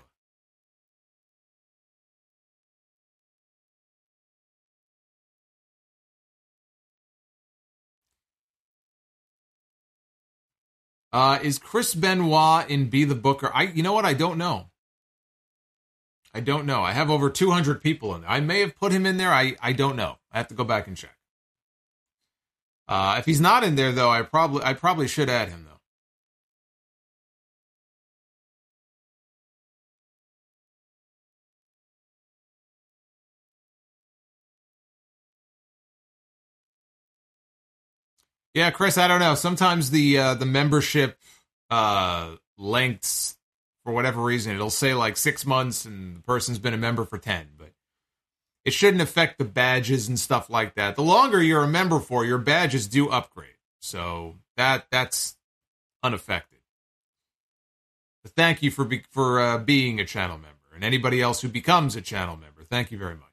Uh, is Chris Benoit in Be the Booker? I, you know what? I don't know. I don't know. I have over two hundred people in there. I may have put him in there. I, I don't know. I have to go back and check. Uh, if he's not in there, though, I probably I probably should add him, though. Yeah, Chris, I don't know. Sometimes the uh, the membership uh, lengths, for whatever reason, it'll say like six months and the person's been a member for ten, but it shouldn't affect the badges and stuff like that. The longer you're a member for, your badges do upgrade. So that that's unaffected. But thank you for be, for uh, being a channel member, and anybody else who becomes a channel member. Thank you very much.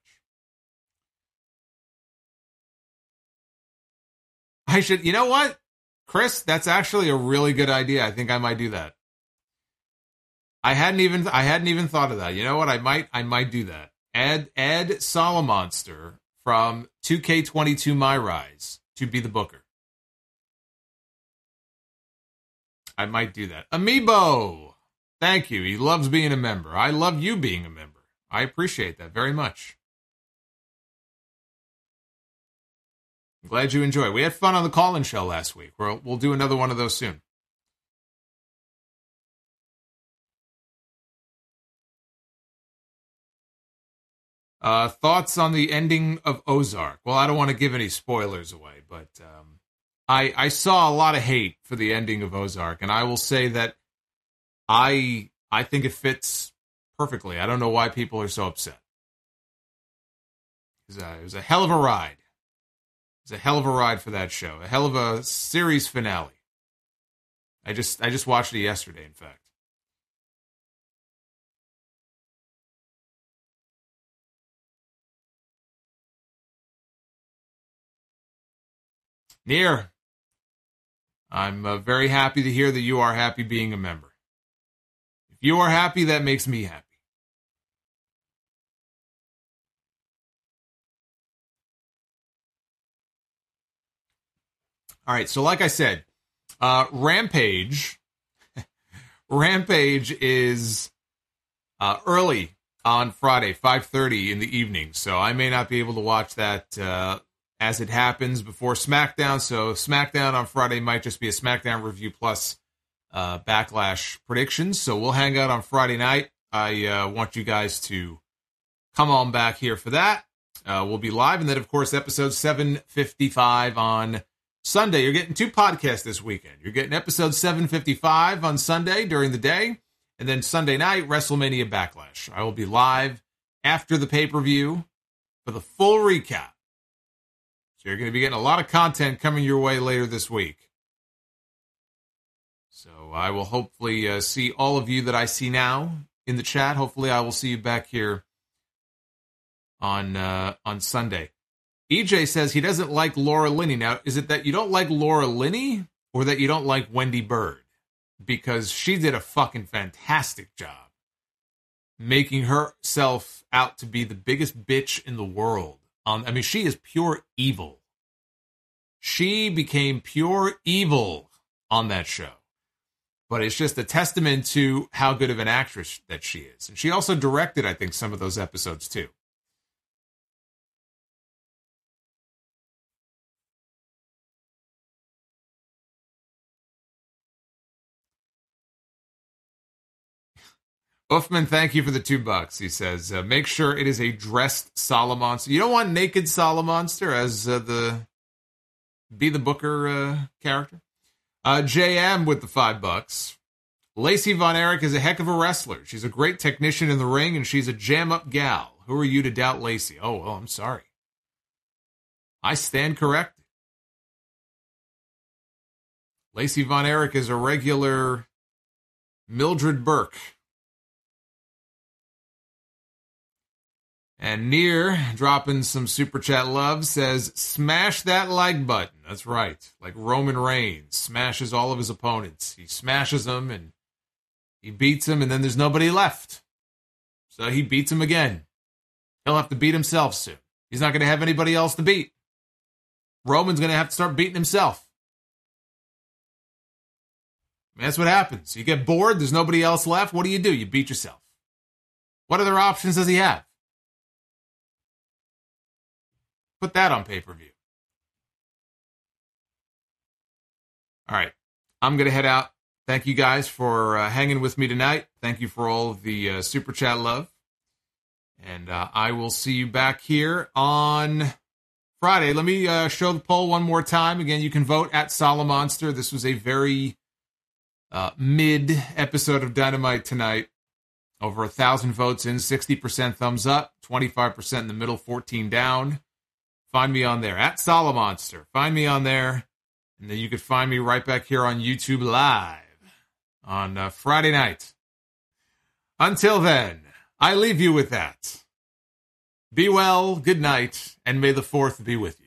I should, you know what, Chris? That's actually a really good idea. I think I might do that. I hadn't even, I hadn't even thought of that. You know what? I might, I might do that. Add, add Solomonster from two K twenty-two My Rise to Be the Booker. I might do that. Amiibo, thank you. He loves being a member. I love you being a member. I appreciate that very much. I'm glad you enjoy. We had fun on the call-in show last week. We'll, we'll do another one of those soon. Uh, thoughts on the ending of Ozark? Well, I don't want to give any spoilers away, but um, I, I saw a lot of hate for the ending of Ozark, and I will say that I I think it fits perfectly. I don't know why people are so upset. It was a, it was a hell of a ride. It was a hell of a ride for that show. A hell of a series finale. I just I just watched it yesterday, in fact. Near. I'm uh, very happy to hear that you are happy being a member. If you are happy, that makes me happy. All right, so like I said, uh, Rampage, Rampage is uh, early on Friday, five thirty in the evening, so I may not be able to watch that uh, as it happens before SmackDown, so SmackDown on Friday might just be a SmackDown review plus uh, Backlash predictions, so we'll hang out on Friday night. I uh, want you guys to come on back here for that. Uh, we'll be live, and then, of course, episode seven fifty-five on Sunday. You're getting two podcasts this weekend. You're getting episode seven fifty-five on Sunday during the day, and then Sunday night, WrestleMania Backlash. I will be live after the pay-per-view for the full recap. So you're going to be getting a lot of content coming your way later this week. So I will hopefully uh, see all of you that I see now in the chat. Hopefully I will see you back here on uh, on Sunday. E J says he doesn't like Laura Linney. Now, is it that you don't like Laura Linney or that you don't like Wendy Bird? Because she did a fucking fantastic job making herself out to be the biggest bitch in the world. Um, I mean, she is pure evil. She became pure evil on that show. But it's just a testament to how good of an actress that she is. And she also directed, I think, some of those episodes, too. Uffman, thank you for the two bucks. He says, uh, make sure it is a dressed Solomonster. You don't want naked Solomonster as uh, the Be the Booker uh, character. Uh, J M with the five bucks. Lacey Von Erich is a heck of a wrestler. She's a great technician in the ring, and she's a jam-up gal. Who are you to doubt Lacey? Oh, well, I'm sorry. I stand corrected. Lacey Von Erich is a regular Mildred Burke. And Near, dropping some Super Chat love, says, smash that like button. That's right. Like Roman Reigns smashes all of his opponents. He smashes them and he beats them, and then there's nobody left. So he beats him again. He'll have to beat himself soon. He's not going to have anybody else to beat. Roman's going to have to start beating himself. I mean, that's what happens. You get bored, there's nobody else left. What do you do? You beat yourself. What other options does he have? Put that on pay-per-view. All right. I'm going to head out. Thank you guys for uh, hanging with me tonight. Thank you for all of the uh, Super Chat love. And uh, I will see you back here on Friday. Let me uh, show the poll one more time. Again, you can vote at Solomonster. This was a very uh, mid episode of Dynamite tonight. Over one thousand votes in, sixty percent thumbs up, twenty-five percent in the middle, fourteen down. Find me on there, at Solomonster. Find me on there, and then you can find me right back here on YouTube Live on uh, Friday night. Until then, I leave you with that. Be well, good night, and may the fourth be with you.